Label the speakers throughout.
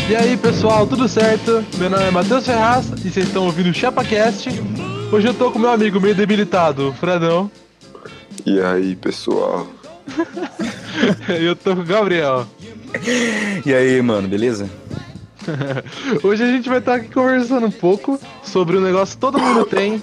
Speaker 1: E aí pessoal, tudo certo? Meu nome é Matheus Ferraz e vocês estão ouvindo o ChapaCast. Hoje eu tô com meu amigo meio debilitado, o Fredão.
Speaker 2: E aí pessoal?
Speaker 1: E eu tô com o Gabriel.
Speaker 3: E aí, mano, beleza?
Speaker 1: Hoje a gente vai estar aqui conversando um pouco sobre um negócio que todo mundo tem.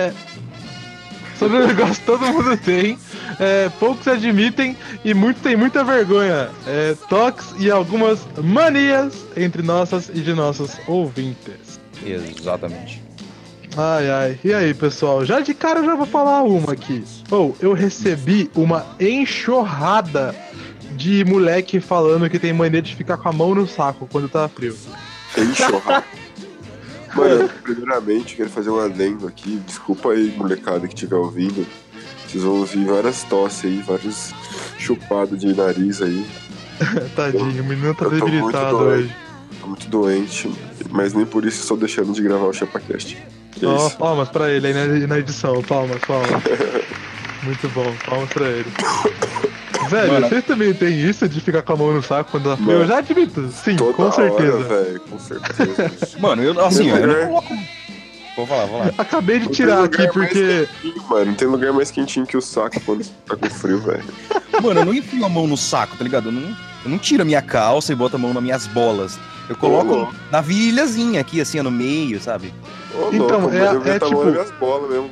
Speaker 1: Poucos admitem e muitos têm muita vergonha. Toques e algumas manias entre nossas e de nossos ouvintes.
Speaker 3: Exatamente.
Speaker 1: Ai. E aí, pessoal? Já de cara eu já vou falar uma aqui. Eu recebi uma enxurrada de moleque falando que tem mania de ficar com a mão no saco quando tá frio.
Speaker 2: Enxurrada. Mano, primeiramente quero fazer um adendo aqui. Desculpa aí, molecada que estiver ouvindo. Vocês vão ouvir várias tosses aí, vários chupados de nariz aí.
Speaker 1: Tadinho, o menino tá
Speaker 2: eu tô
Speaker 1: debilitado hoje.
Speaker 2: Tô muito doente, mas nem por isso estou deixando de gravar o ChapaCast.
Speaker 1: Palmas pra ele aí na edição, palmas. Muito bom, palmas pra ele. Velho,
Speaker 3: mano,
Speaker 1: vocês também tem isso de ficar com a mão no saco quando tá frio? Eu já admito, sim, com certeza.
Speaker 2: Velho, com certeza.
Speaker 3: Mano, eu não coloco. Vou falar.
Speaker 1: Acabei de tirar aqui porque...
Speaker 2: Mano, não tem lugar mais quentinho que o saco quando tá com frio, velho.
Speaker 3: Mano, eu não enfio a mão no saco, tá ligado? Eu não tiro a minha calça e boto a mão nas minhas bolas. Eu coloco na virilhazinha aqui, assim, no meio, sabe?
Speaker 1: Então,
Speaker 2: louco, eu tipo... nas minhas bolas mesmo.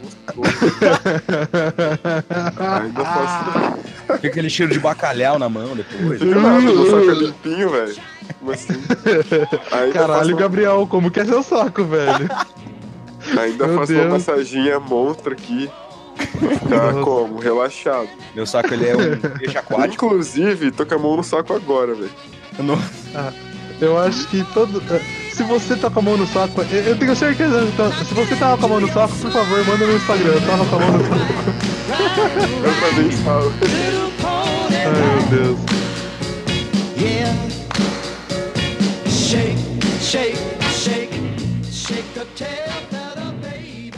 Speaker 2: Ainda faço...
Speaker 3: Fica aquele cheiro de bacalhau na mão depois.
Speaker 2: Meu saco é limpinho, velho. Como assim?
Speaker 1: Caralho, Gabriel, como que é seu saco, velho?
Speaker 2: Ainda faço uma massaginha monstra aqui. Ficar como? Relaxado.
Speaker 3: Meu saco, ele é um peixe aquático.
Speaker 2: Inclusive, tô com a mão no saco agora, velho.
Speaker 1: Eu acho que todo... Se você tá com a mão no saco... Eu tenho certeza. Se você tava com a mão no saco, por favor, manda no Instagram. Eu tava com a mão no saco.
Speaker 2: Eu também falo.
Speaker 1: Ai, meu Deus.
Speaker 4: Yeah. Shake, shake, shake, shake the tail feather, baby.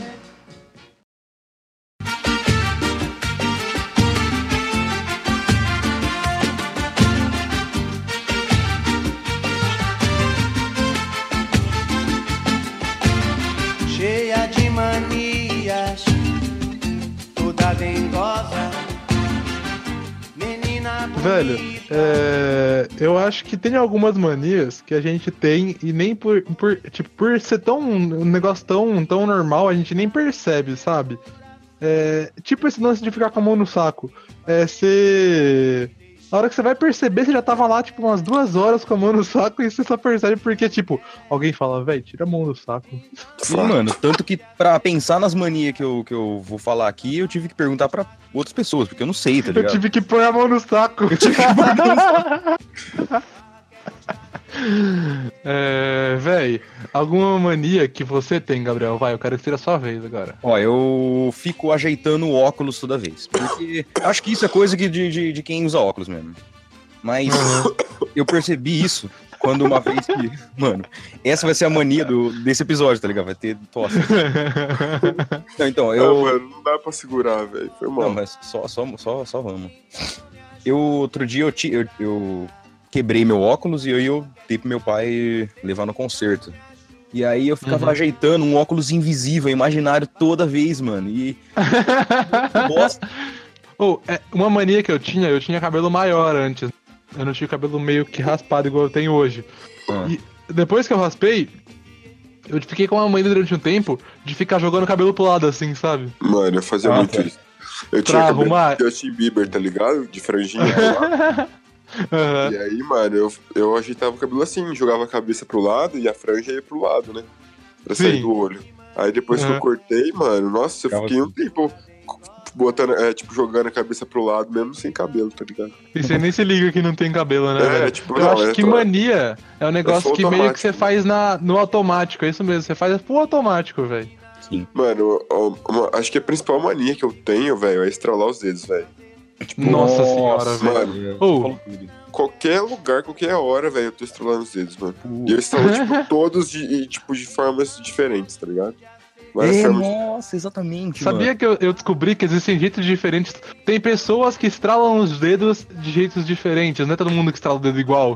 Speaker 4: Cheia de manias, toda dengosa.
Speaker 1: Velho, eu acho que tem algumas manias que a gente tem e nem por ser um negócio tão normal, a gente nem percebe, sabe? Tipo esse lance de ficar com a mão no saco. A hora que você vai perceber, você já tava lá, tipo, umas 2 horas com a mão no saco e você só percebe porque, tipo, alguém fala, velho, tira a mão do saco.
Speaker 3: Sim, mano, tanto que pra pensar nas manias que eu vou falar aqui, eu tive que perguntar pra outras pessoas, porque eu não sei, tá ligado?
Speaker 1: Eu tive que pôr a mão no saco. Véi, alguma mania que você tem, Gabriel? Vai, eu quero que seja a sua vez agora.
Speaker 3: Ó, eu fico ajeitando o óculos toda vez, porque acho que isso é coisa de quem usa óculos mesmo. Mas eu percebi isso quando uma vez que... Mano, essa vai ser a mania desse episódio, tá ligado? Vai ter tosse. Então,
Speaker 2: mano, não dá pra segurar, velho. Foi mal.
Speaker 3: Não, mas só vamos. Outro dia eu quebrei meu óculos e eu dei pro meu pai levar no concerto. E aí eu ficava ajeitando um óculos invisível, imaginário toda vez, mano. E... bosta.
Speaker 1: Uma mania que eu tinha cabelo maior antes. Eu não tinha cabelo meio que raspado igual eu tenho hoje. E depois que eu raspei, eu fiquei com uma mania durante um tempo de ficar jogando o cabelo pro lado assim, sabe?
Speaker 2: Mano, eu fazia muito isso. Eu tinha cabelo de Justin Bieber, tá ligado? De franjinha lá. E aí, mano, eu ajeitava o cabelo assim, jogava a cabeça pro lado e a franja ia pro lado, né? Pra sair do olho. Aí depois que eu cortei, mano, nossa, eu fiquei um tempo botando, jogando a cabeça pro lado mesmo sem cabelo, tá ligado?
Speaker 1: E você nem se liga que não tem cabelo, né? Eu acho que mania é um negócio que meio que você faz no automático, é isso mesmo, você faz full automático, velho.
Speaker 3: Sim.
Speaker 2: Mano, acho que a principal mania que eu tenho, velho, é estralar os dedos, velho.
Speaker 1: Nossa senhora, velho.
Speaker 2: Qualquer lugar, qualquer hora, velho, eu tô estralando os dedos, mano. E eu estralo, todos de formas diferentes, tá ligado?
Speaker 3: Nossa, exatamente.
Speaker 1: Sabia
Speaker 3: mano.
Speaker 1: que eu descobri que existem jeitos diferentes. Tem pessoas que estralam os dedos de jeitos diferentes, não é todo mundo que estrala o dedo igual.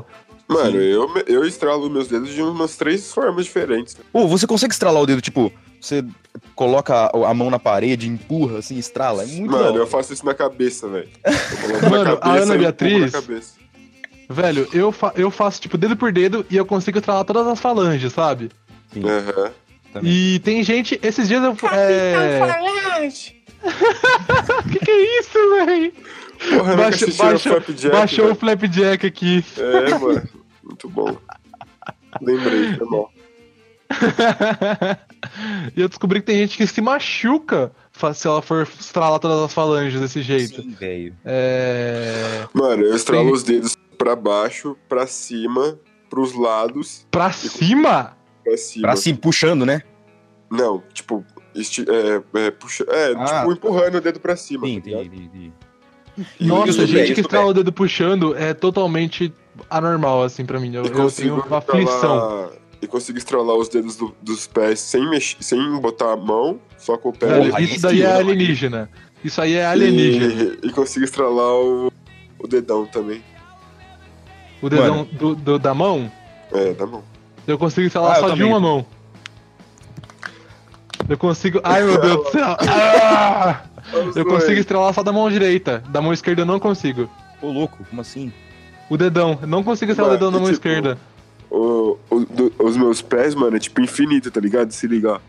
Speaker 2: Mano, eu estralo meus dedos de umas 3 formas diferentes.
Speaker 3: Você consegue estralar o dedo, tipo, você coloca a mão na parede, empurra, assim, estrala? É muito da
Speaker 2: Mano,
Speaker 3: hora.
Speaker 2: eu faço isso na cabeça, velho.
Speaker 1: Mano, a Ana Beatriz,
Speaker 2: na cabeça.
Speaker 1: velho, eu faço, tipo, dedo por dedo e eu consigo estralar todas as falanges, sabe?
Speaker 3: Sim,
Speaker 2: Aham.
Speaker 3: também.
Speaker 1: E tem gente, esses dias eu... que é isso, velho?
Speaker 2: Porra, nunca assistiram Flapjack,
Speaker 1: Baixou
Speaker 2: velho.
Speaker 1: o Flapjack aqui.
Speaker 2: É, mano. Muito bom. Lembrei, foi mal.
Speaker 1: E eu descobri que tem gente que se machuca se ela for estralar todas as falanges desse jeito.
Speaker 3: Sim, velho.
Speaker 2: Mano, eu estralo
Speaker 1: Tem-
Speaker 2: os dedos pra baixo, pra cima, pros lados,
Speaker 1: Pra cima?
Speaker 2: pra cima.
Speaker 3: Pra cima, puxando, né?
Speaker 2: Não, tipo, puxa,
Speaker 3: Ah,
Speaker 2: tipo, empurrando o dedo pra cima.
Speaker 3: Sim,
Speaker 2: tá ligado?
Speaker 3: entendi.
Speaker 1: Nossa,
Speaker 3: Isso,
Speaker 1: gente
Speaker 3: velho,
Speaker 1: que
Speaker 3: isso,
Speaker 1: estrala o dedo puxando é totalmente anormal, assim, pra mim. Eu tenho uma aflição.
Speaker 2: E consigo estralar os dedos dos pés sem botar a mão, só com o pé.
Speaker 1: Velho,
Speaker 3: Porra,
Speaker 1: isso daí é alienígena. Isso aí é alienígena.
Speaker 2: E consigo estralar o dedão também.
Speaker 1: O dedão da mão,
Speaker 2: É, da mão.
Speaker 1: eu consigo estralar
Speaker 3: eu
Speaker 1: só de
Speaker 3: também.
Speaker 1: uma mão. Eu consigo... Ai, meu Deus do céu. Ah! Eu consigo estralar só da mão direita. Da mão esquerda eu não consigo.
Speaker 3: Ô, louco, como assim?
Speaker 1: O dedão. Eu não consigo estralar o dedão da mão esquerda.
Speaker 2: Os meus pés, mano, é tipo infinito, tá ligado? Se ligar.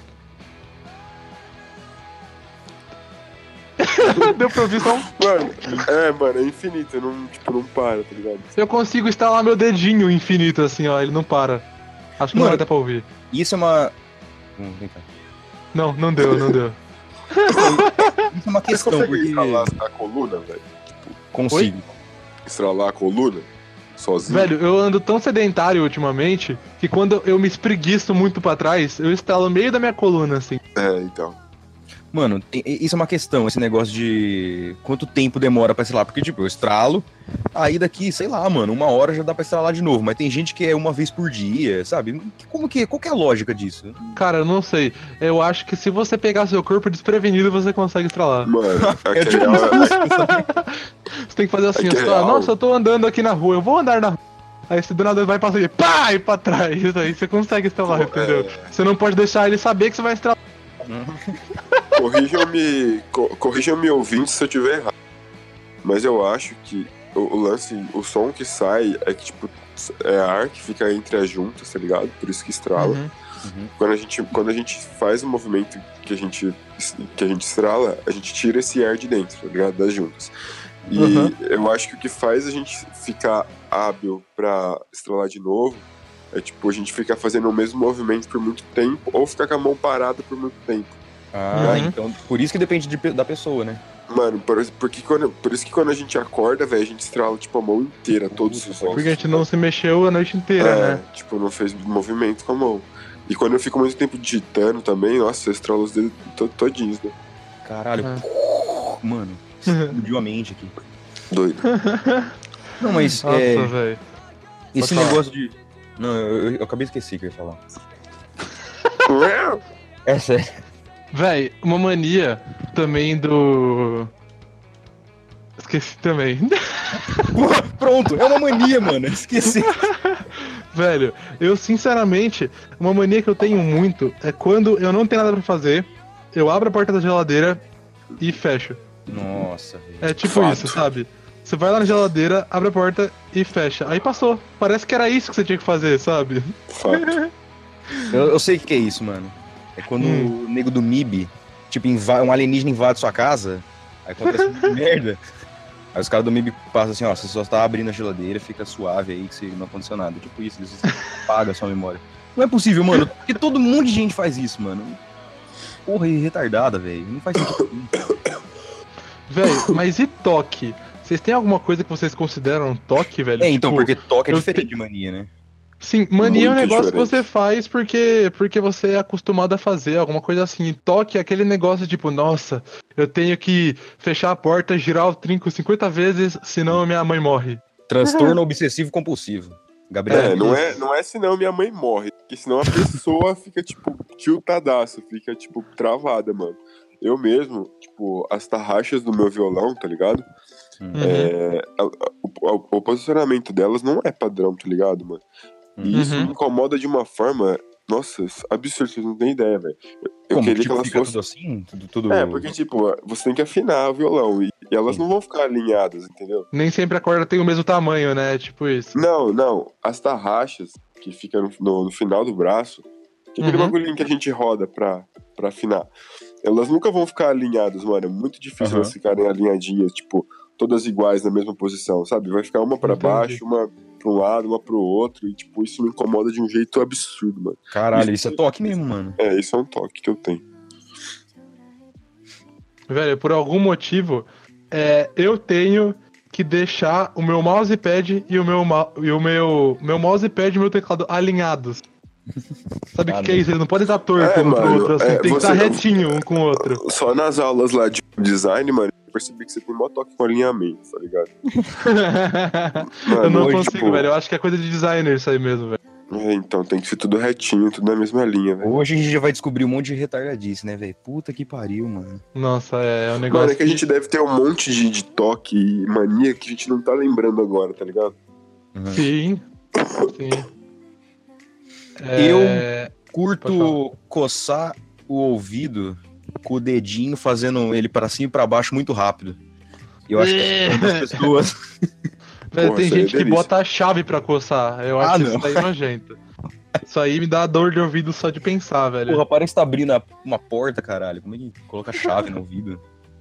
Speaker 1: Deu pra ouvir só um...
Speaker 2: Mano, é infinito, não para, tá ligado?
Speaker 1: Eu consigo instalar meu dedinho infinito, assim, ó. Ele não para. Acho que não vai
Speaker 3: Mano.
Speaker 1: dar pra ouvir.
Speaker 3: Isso é uma... Vem cá.
Speaker 1: Não deu.
Speaker 3: Isso é uma
Speaker 2: Você
Speaker 3: questão,
Speaker 2: consegue
Speaker 3: porque...
Speaker 2: estralar a coluna, velho?
Speaker 3: Consigo.
Speaker 2: Estralar a coluna? Sozinho?
Speaker 1: Velho, eu ando tão sedentário ultimamente que quando eu me espreguiço muito pra trás, eu instalo no meio da minha coluna, assim.
Speaker 2: É, então.
Speaker 3: Mano, isso é uma questão, esse negócio de quanto tempo demora pra estralar. Porque, tipo, eu estralo, aí daqui, sei lá, mano, 1 hora já dá pra estralar de novo. Mas tem gente que é uma vez por dia, sabe? Qual que é a lógica disso?
Speaker 1: Cara, eu não sei. Eu acho que se você pegar seu corpo desprevenido, você consegue estralar.
Speaker 2: Mano,
Speaker 3: É tipo
Speaker 1: Você tem que fazer assim,
Speaker 2: É que
Speaker 1: você
Speaker 2: é
Speaker 1: fala,
Speaker 2: real.
Speaker 1: nossa, eu tô andando aqui na rua, eu vou andar na rua. Aí você do nada vai passar e pá, e pra trás. Aí você consegue estralar, entendeu? Você não pode deixar ele saber que você vai estralar.
Speaker 2: Corrijam-me ouvintes se eu tiver errado. Mas eu acho que o lance, o som que sai é que, tipo, é ar que fica entre as juntas, tá ligado? Por isso que estrala.
Speaker 1: Uhum.
Speaker 2: Quando a gente faz o movimento que a gente estrala, a gente tira esse ar de dentro, tá ligado? Das juntas. E eu acho que o que faz a gente ficar hábil pra estralar de novo é, tipo, a gente ficar fazendo o mesmo movimento por muito tempo ou ficar com a mão parada por muito tempo.
Speaker 3: Então, por isso que depende da pessoa, né?
Speaker 2: Mano, por isso que quando a gente acorda, velho, a gente estrala, tipo, a mão inteira, todos os ossos.
Speaker 1: Porque a gente não se mexeu a noite inteira, né?
Speaker 2: Tipo, não fez movimento com a mão. E quando eu fico muito tempo digitando também, nossa, eu estralo os dedos todinhos, né?
Speaker 3: Caralho, mano, explodiu a mente aqui.
Speaker 2: Doido.
Speaker 3: Não, mas
Speaker 1: Nossa, velho.
Speaker 3: esse
Speaker 1: Pode
Speaker 3: negócio de... Não, eu acabei de esquecer o que eu ia falar. É sério.
Speaker 1: Véi, uma mania também do... Esqueci também.
Speaker 3: Pronto, é uma mania, mano. Esqueci.
Speaker 1: Velho, eu sinceramente, uma mania que eu tenho muito é quando eu não tenho nada pra fazer, eu abro a porta da geladeira e fecho.
Speaker 3: Nossa, velho.
Speaker 1: É tipo
Speaker 2: Fato.
Speaker 1: isso, sabe? Você vai lá na geladeira, abre a porta e fecha. Aí passou. Parece que era isso que você tinha que fazer, sabe?
Speaker 2: Fato.
Speaker 3: Eu sei o que é isso, mano. É quando o nego do MIB, tipo, um alienígena invade sua casa, aí acontece muita merda. Aí os caras do MIB passam assim, ó, você só tá abrindo a geladeira, fica suave aí que não aconteceu nada. Tipo isso, você apaga a sua memória. Não é possível, mano, porque todo mundo de gente faz isso, mano. Porra, retardada, velho. Não faz sentido.
Speaker 1: Velho, mas e toque? Vocês têm alguma coisa que vocês consideram toque, velho?
Speaker 3: Então,
Speaker 1: Tipo,
Speaker 3: porque toque é
Speaker 1: eu
Speaker 3: diferente de mania, né?
Speaker 1: Sim, mania é um
Speaker 2: Muito
Speaker 1: negócio que
Speaker 2: diferente.
Speaker 1: você faz porque você é acostumado a fazer, alguma coisa assim. Toque é aquele negócio tipo, nossa, eu tenho que fechar a porta, girar o trinco 50 vezes, senão minha mãe morre.
Speaker 3: Transtorno obsessivo compulsivo. Gabriel.
Speaker 2: Não é senão minha mãe morre. Porque senão a pessoa fica, tipo, tiltadaço, fica, tipo, travada, mano. Eu mesmo, tipo, as tarraxas do meu violão, tá ligado? O posicionamento delas não é padrão, tá ligado, mano? E isso me incomoda de uma forma, nossa, absurda, vocês não têm ideia, velho. Eu
Speaker 3: Como?
Speaker 2: queria
Speaker 3: Tipo,
Speaker 2: que elas
Speaker 3: fica
Speaker 2: fossem...
Speaker 3: tudo assim? Tudo...
Speaker 2: porque, tipo, você tem que afinar o violão e elas não vão ficar alinhadas, entendeu?
Speaker 1: Nem sempre a corda tem o mesmo tamanho, né? Tipo isso.
Speaker 2: Não. As tarraxas que ficam no final do braço, que é aquele bagulhinho que a gente roda pra afinar, elas nunca vão ficar alinhadas, mano. É muito difícil elas ficarem alinhadinhas, tipo, todas iguais na mesma posição, sabe? Vai ficar uma pra baixo, uma pra um lado, uma pro outro, e, tipo, isso me incomoda de um jeito absurdo, mano.
Speaker 3: Caralho, isso é toque mesmo, mano.
Speaker 2: Isso é um toque que eu tenho.
Speaker 1: Velho, por algum motivo, eu tenho que deixar o meu mousepad e o meu mousepad e o meu teclado alinhados. Sabe o que é isso? Eles não podem estar torto um pro outro, assim, tem que estar retinho um com o outro.
Speaker 2: Só nas aulas lá de design, mano, eu percebi que você tem mó toque com alinhamento, tá ligado? Mano,
Speaker 1: eu não
Speaker 2: hoje,
Speaker 1: consigo,
Speaker 2: tipo...
Speaker 1: velho. Eu acho que é coisa de designer isso aí mesmo, velho.
Speaker 2: Então tem que ser tudo retinho, tudo na mesma linha, velho.
Speaker 3: Hoje a gente já vai descobrir um monte de retardadice, né, velho? Puta que pariu, mano.
Speaker 1: Nossa, é um negócio.
Speaker 2: Mano, é que a gente deve ter um monte de toque e mania que a gente não tá lembrando agora, tá ligado?
Speaker 1: Sim.
Speaker 3: Eu curto coçar o ouvido com o dedinho, fazendo ele pra cima e pra baixo muito rápido. E eu acho que é das pessoas.
Speaker 1: Velho, tem gente que bota a chave pra coçar. Eu acho
Speaker 3: não.
Speaker 1: isso aí nojento. Isso aí me dá dor de ouvido só de pensar, velho.
Speaker 3: Porra, parece que tá abrindo uma porta, caralho. Como é que coloca chave no ouvido?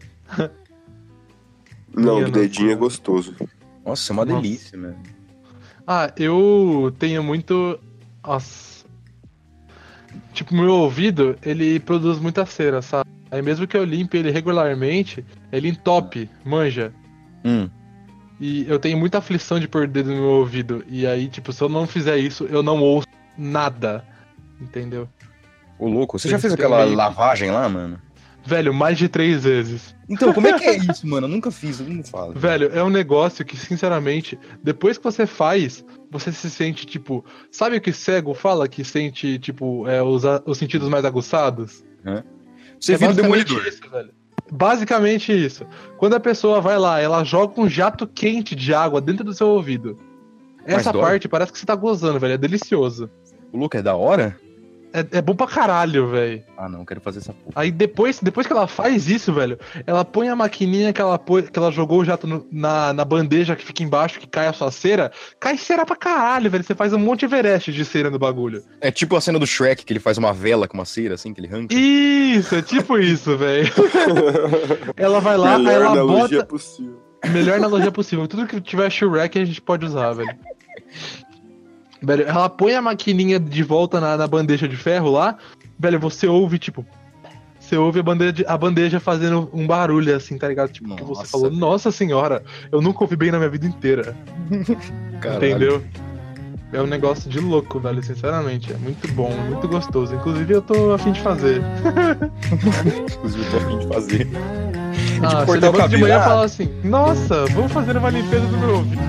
Speaker 2: Não, o dedinho é gostoso.
Speaker 3: Nossa, é uma delícia, mano.
Speaker 1: Eu tenho muito... Nossa. Tipo, meu ouvido, ele produz muita cera, sabe? Aí mesmo que eu limpe ele regularmente, ele entope, manja. E eu tenho muita aflição de pôr o dedo no meu ouvido. E aí, tipo, se eu não fizer isso, eu não ouço nada. Entendeu?
Speaker 3: Ô, louco, você já fez aquela lavagem lá, mano?
Speaker 1: Velho, mais de 3 vezes.
Speaker 3: Então, como é que é isso, mano? Eu nunca fiz, eu não falo.
Speaker 1: Velho, é um negócio que, sinceramente, depois que você faz, você se sente, tipo... Sabe o que cego fala que sente, tipo, os sentidos mais aguçados?
Speaker 3: Você vira o demolidor.
Speaker 1: Isso, velho. Basicamente isso. Quando a pessoa vai lá, ela joga um jato quente de água dentro do seu ouvido. Essa parte parece que você tá gozando, velho. É delicioso.
Speaker 3: O louco é da hora?
Speaker 1: É bom pra caralho, velho.
Speaker 3: Ah, não, quero fazer essa porra.
Speaker 1: Aí depois que ela faz isso, velho, ela põe a maquininha que ela jogou o jato na bandeja que fica embaixo, que cai a sua cera. Cai cera pra caralho, velho. Você faz um monte de Everest de cera no bagulho.
Speaker 3: É tipo a cena do Shrek, que ele faz uma vela com uma cera, assim, que ele arranca.
Speaker 1: Isso, é tipo isso, velho. Ela vai lá,
Speaker 2: Melhor
Speaker 1: aí ela
Speaker 2: analogia
Speaker 1: bota...
Speaker 2: possível.
Speaker 1: Melhor analogia possível. Tudo que tiver Shrek a gente pode usar, velho. Velho, ela põe a maquininha de volta na bandeja de ferro lá, velho, você ouve, tipo... Você ouve a bandeja fazendo um barulho, assim, tá ligado? Tipo, que você falou, nossa senhora, eu nunca ouvi bem na minha vida inteira.
Speaker 3: Caralho.
Speaker 1: Entendeu? É um negócio de louco, velho, sinceramente. É muito bom, muito gostoso. Inclusive, eu tô a fim de fazer.
Speaker 3: Inclusive, eu tô a fim de fazer.
Speaker 1: Você levanta de manhã e fala assim, nossa, vamos fazer uma limpeza do meu ouvido.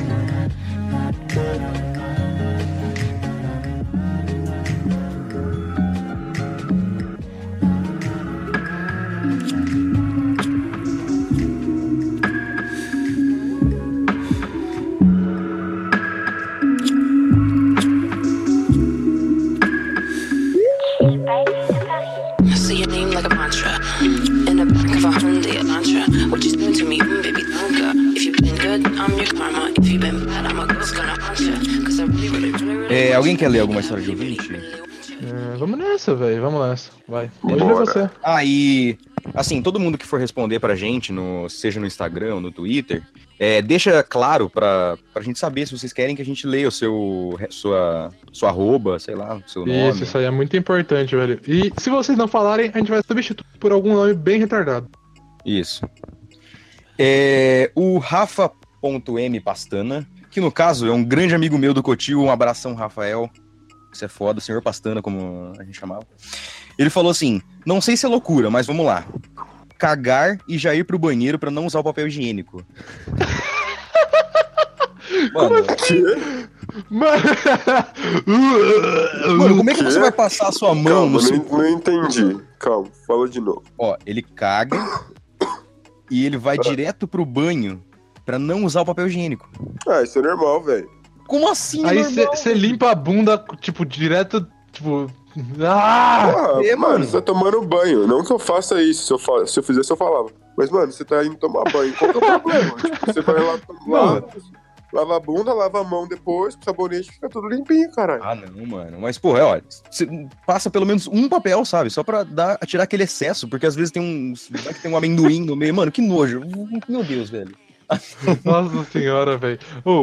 Speaker 5: Say your name like a mantra. In the back of a Hyundai Elantra. What you doing to me, baby, don't go. If you've been good, I'm your karma. If you've been bad, I'm a ghost gonna haunt you. Cause I really
Speaker 3: alguém quer ler alguma história de ouvinte?
Speaker 1: Vamos nessa, velho. Vamos nessa. Vai. Pode ler você.
Speaker 3: E assim, todo mundo que for responder pra gente, seja no Instagram ou no Twitter, deixa claro pra gente saber se vocês querem que a gente leia sua arroba, sei lá, o seu nome.
Speaker 1: Isso aí é muito importante, velho. E se vocês não falarem, a gente vai substituir por algum nome bem retardado.
Speaker 3: Isso. O Rafa.m Pastana, que no caso é um grande amigo meu do Cotil, um abração, Rafael. Isso é foda, senhor Pastana, como a gente chamava. Ele falou assim, não sei se é loucura, mas vamos lá. Cagar e já ir pro banheiro pra não usar o papel higiênico. Mano, como é que você vai passar a sua mão
Speaker 2: Calma,
Speaker 3: no seu...
Speaker 2: não entendi. Calma, fala de novo.
Speaker 3: Ó, ele caga e ele vai direto pro banho pra não usar o papel higiênico.
Speaker 2: Ah, isso é normal, velho.
Speaker 3: Como assim?
Speaker 1: Aí você limpa a bunda, tipo, direto, tipo... Ah!
Speaker 2: Porra, mano, você tá tomando banho. Não que eu faça isso. Se eu fizesse, eu falava. Mas, mano, você tá indo tomar banho. Qual que é o problema? Tipo, você vai lá, lava a bunda, lava a mão depois, com sabonete, fica tudo limpinho, caralho.
Speaker 3: Ah, não, mano. Mas, porra, olha, você passa pelo menos um papel, sabe? Só pra tirar aquele excesso, porque às vezes tem um amendoim no meio. Mano, que nojo. Meu Deus, velho.
Speaker 1: Nossa senhora, velho.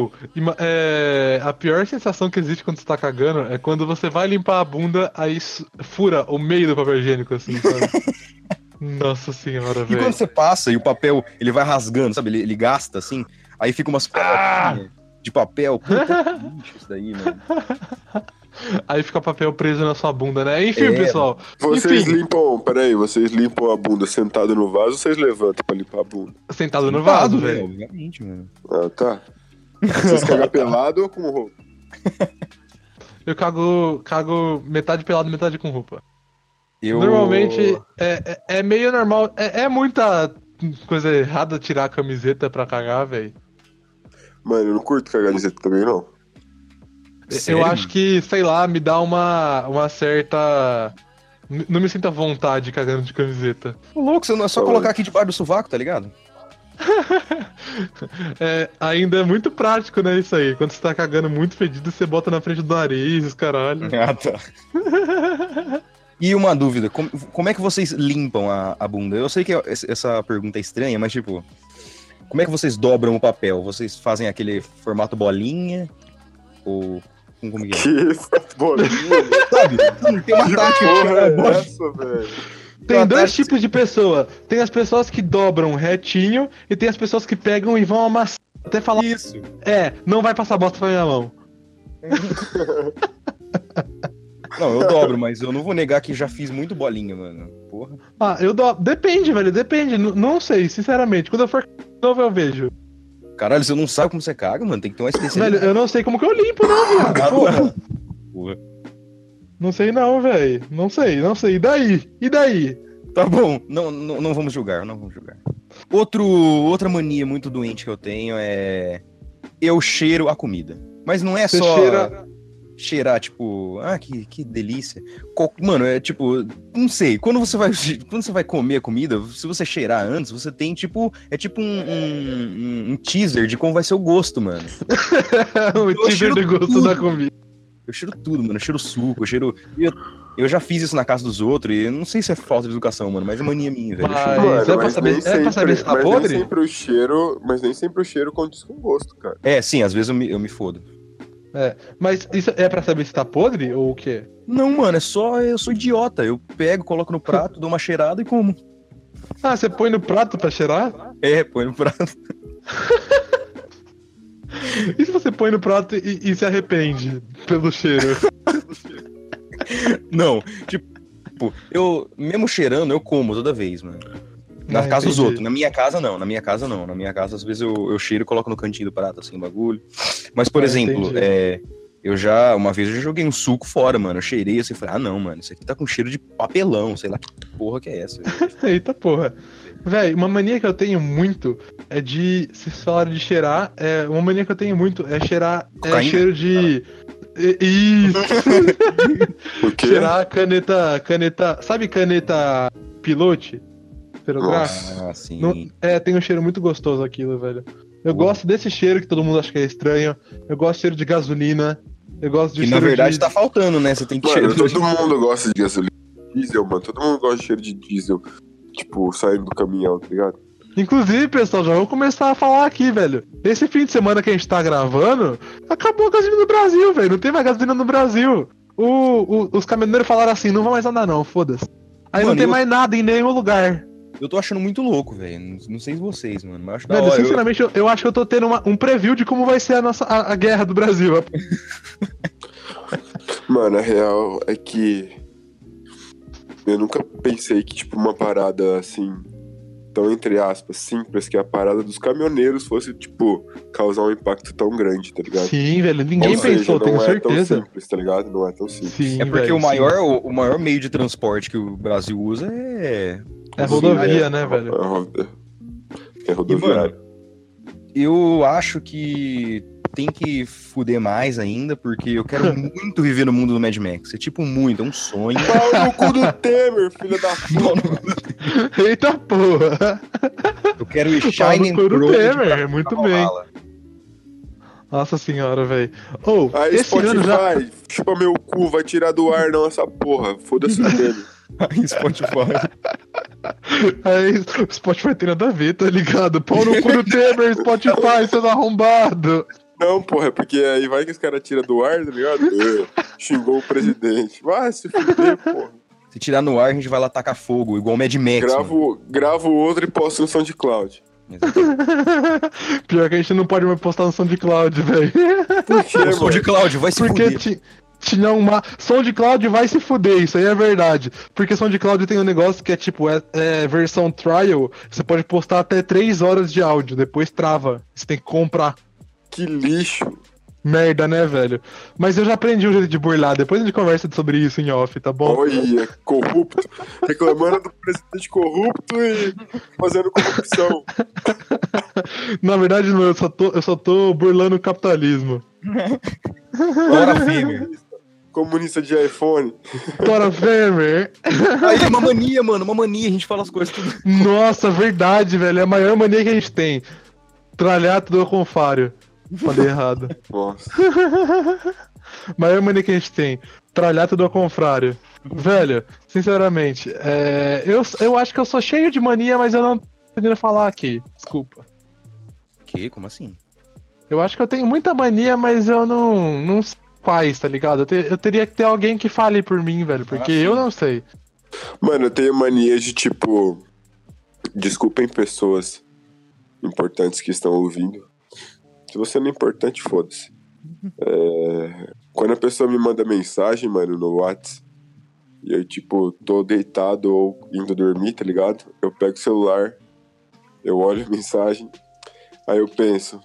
Speaker 1: A pior sensação que existe quando você tá cagando é quando você vai limpar a bunda, aí fura o meio do papel higiênico, assim, sabe? Nossa senhora, velho.
Speaker 3: E quando você passa e o papel, ele vai rasgando, sabe? Ele gasta, assim, aí fica umas pelotinhas de papel. Puta que lixo isso daí, mano.
Speaker 1: Aí fica papel preso na sua bunda, né? Enfim, pessoal.
Speaker 2: Vocês limpam a bunda sentado no vaso ou vocês levantam pra limpar a bunda?
Speaker 1: Sentado no vaso, velho.
Speaker 3: Obviamente, mano.
Speaker 2: Ah, tá. Vocês cagam pelado ou com roupa?
Speaker 1: Eu cago metade pelado, metade com roupa.
Speaker 3: Eu...
Speaker 1: Normalmente é meio normal. É muita coisa errada tirar a camiseta pra cagar, velho.
Speaker 2: Mano, eu não curto cagar camiseta também, não.
Speaker 3: Sério?
Speaker 1: Eu acho que, sei lá, me dá uma certa... Não me sinto à vontade cagando de camiseta.
Speaker 3: Louco, você não é só colocar aqui debaixo do sovaco, tá ligado?
Speaker 1: Ainda é muito prático, né, isso aí. Quando você tá cagando muito fedido, você bota na frente do nariz, os caralho.
Speaker 3: Ah, tá. E uma dúvida, como é que vocês limpam a bunda? Eu sei que essa pergunta é estranha, mas tipo... Como é que vocês dobram o papel? Vocês fazem aquele formato bolinha? Ou... Como que é?
Speaker 2: Que bolinha,
Speaker 3: Sabe? Tem uma tática.
Speaker 2: porra é essa, velho?
Speaker 1: Tem dois tipos de pessoa. Tem as pessoas que dobram retinho e tem as pessoas que pegam e vão amassar até falar.
Speaker 3: Isso.
Speaker 1: Não vai passar bosta pra minha mão.
Speaker 3: Não, eu dobro, mas eu não vou negar que já fiz muito bolinha, mano. Porra.
Speaker 1: Ah, eu dobro. Depende, velho, depende. Não sei, sinceramente. Quando eu for novo, eu vejo.
Speaker 3: Caralho, você não sabe como você caga, mano? Tem que ter uma especialidade.
Speaker 1: Velho, eu não sei como que eu limpo, não, viado. Porra.
Speaker 3: Porra.
Speaker 1: Não sei não, velho. Não sei. E daí?
Speaker 3: Tá bom, não vamos julgar, não vamos julgar. Outra mania muito doente que eu tenho é... Eu cheiro a comida. Mas não é
Speaker 1: Você
Speaker 3: só...
Speaker 1: cheira...
Speaker 3: Cheirar, tipo, que delícia. Mano, é tipo, não sei, quando você vai comer a comida, se você cheirar antes, você tem tipo, é tipo um teaser de como vai ser o gosto, mano.
Speaker 1: O teaser do gosto
Speaker 3: tudo
Speaker 1: da comida.
Speaker 3: Eu cheiro tudo, mano, eu cheiro suco, eu já fiz isso na casa dos outros e eu não sei se é falta de educação, mano, mas é mania minha, velho.
Speaker 1: Mas é pra saber se tá podre?
Speaker 2: Mas nem sempre o cheiro condiz com o gosto, cara.
Speaker 3: É, sim, às vezes eu me fodo.
Speaker 1: Mas isso é pra saber se tá podre ou o quê?
Speaker 3: Não, mano, eu sou idiota. Eu pego, coloco no prato, dou uma cheirada e como.
Speaker 1: Ah, você põe no prato pra cheirar?
Speaker 3: É, põe no prato.
Speaker 1: E se você põe no prato e se arrepende pelo cheiro?
Speaker 3: Não, tipo, eu mesmo cheirando, eu como toda vez, mano. Na casa dos outros. Na minha casa, não. Na minha casa, às vezes, eu cheiro e coloco no cantinho do prato, assim, o bagulho. Mas, por exemplo, uma vez eu já joguei um suco fora, mano. Eu cheirei assim e falei, não, mano, isso aqui tá com cheiro de papelão, sei lá que porra que é essa.
Speaker 1: Eita porra. Véi, uma mania que eu tenho muito é de... Vocês falaram de cheirar, uma mania que eu tenho muito é cheirar cheiro de... Isso!
Speaker 2: O quê?
Speaker 1: Cheirar caneta... Sabe caneta pilote?
Speaker 3: Ah, sim.
Speaker 1: Tem um cheiro muito gostoso aquilo, velho. Eu gosto desse cheiro que todo mundo acha que é estranho. Eu gosto de cheiro de gasolina. Eu gosto de
Speaker 3: e
Speaker 1: cheiro
Speaker 3: na verdade tá faltando, né? Você tem que cheirar.
Speaker 2: Todo mundo gosta de gasolina. Diesel, mano. Todo mundo gosta de cheiro de diesel. Tipo, saindo do caminhão, tá ligado?
Speaker 1: Inclusive, pessoal, já vou começar a falar aqui, velho. Esse fim de semana que a gente tá gravando, acabou a gasolina no Brasil, velho. Não tem mais gasolina no Brasil. Os caminhoneiros falaram assim, não vai mais andar não, foda-se. Aí mano, não tem mais nada em nenhum lugar.
Speaker 3: Eu tô achando muito louco, velho. Não sei vocês, mano. Mas acho
Speaker 1: da hora. Sinceramente, eu acho que eu tô tendo um preview de como vai ser a guerra do Brasil.
Speaker 2: Mano, a real é que eu nunca pensei que, tipo, uma parada assim, tão entre aspas, simples, que a parada dos caminhoneiros fosse, tipo, causar um impacto tão grande, tá ligado?
Speaker 1: Sim, velho. Ninguém pensou, tenho certeza.
Speaker 2: Não é tão simples, tá ligado? Não é tão simples.
Speaker 3: Sim, porque velho, o maior meio de transporte que o Brasil usa é
Speaker 1: rodovia, né, velho?
Speaker 2: É rodoviário.
Speaker 3: Eu acho que tem que fuder mais ainda, porque eu quero muito viver no mundo do Mad Max. É tipo muito, é um sonho.
Speaker 2: Pau no cu do Temer, filho da puta.
Speaker 1: Eita porra!
Speaker 3: Eu quero ir
Speaker 1: Pau no
Speaker 3: Shining
Speaker 1: cu do
Speaker 3: Road
Speaker 1: Temer,
Speaker 3: pra-
Speaker 1: é muito
Speaker 3: pra
Speaker 1: bem.
Speaker 3: Valhalla.
Speaker 1: Nossa senhora, velho. Ô,
Speaker 2: Aí
Speaker 1: esse ano já.
Speaker 2: Spotify, chupa meu cu, vai tirar do ar não essa porra. Foda-se o Temer.
Speaker 3: Aí Spotify.
Speaker 1: Aí, o Spotify tem nada a ver, tá ligado? Pau no cu do Temer, Spotify, seu arrombado.
Speaker 2: Não, porra, é porque aí vai que os caras tiram do ar, tá ligado? Xingou o presidente. Vai se fuder, porra.
Speaker 3: Se tirar no ar, a gente vai lá tacar fogo, igual o Mad Max. mano.
Speaker 2: Gravo outro e posto no SoundCloud.
Speaker 1: Pior que a gente não pode mais postar no SoundCloud, velho.
Speaker 2: Por quê,
Speaker 3: O
Speaker 2: mano?
Speaker 3: SoundCloud, vai se
Speaker 1: Porque
Speaker 3: fuder.
Speaker 1: tinha uma. SoundCloud vai se fuder, isso aí é verdade. Porque SoundCloud tem um negócio que é tipo, é versão trial, você pode postar até 3 horas de áudio, depois trava. Você tem que comprar.
Speaker 2: Que lixo.
Speaker 1: Merda, né, velho? Mas eu já aprendi um jeito de burlar, depois a gente conversa sobre isso em off, tá bom?
Speaker 2: Olha, corrupto. Reclamando do presidente corrupto e fazendo corrupção.
Speaker 1: Na verdade, não, eu só tô burlando o capitalismo.
Speaker 3: Bora, Fêmea.
Speaker 2: Comunista de iPhone.
Speaker 1: Tora Femer!
Speaker 3: Aí, uma mania, mano, uma mania, a gente fala as coisas tudo.
Speaker 1: Nossa, verdade, velho. É a maior mania que a gente tem. Tralhar tudo ao confário. Falei errado.
Speaker 2: Nossa.
Speaker 1: Maior mania que a gente tem. Tralhar tudo ao contrário. Velho, sinceramente, eu acho que eu sou cheio de mania, mas eu não tô podendo falar aqui. Desculpa.
Speaker 3: Que? Como assim?
Speaker 1: Eu acho que eu tenho muita mania, mas eu não sei quais, tá ligado? Eu teria que ter alguém que fale por mim, velho, porque eu não sei.
Speaker 2: Mano, eu tenho mania de tipo. Desculpem pessoas importantes que estão ouvindo. Se você não é importante, foda-se. Quando a pessoa me manda mensagem, mano, no WhatsApp, e eu, tipo, tô deitado ou indo dormir, tá ligado? Eu pego o celular, eu olho a mensagem, aí eu penso,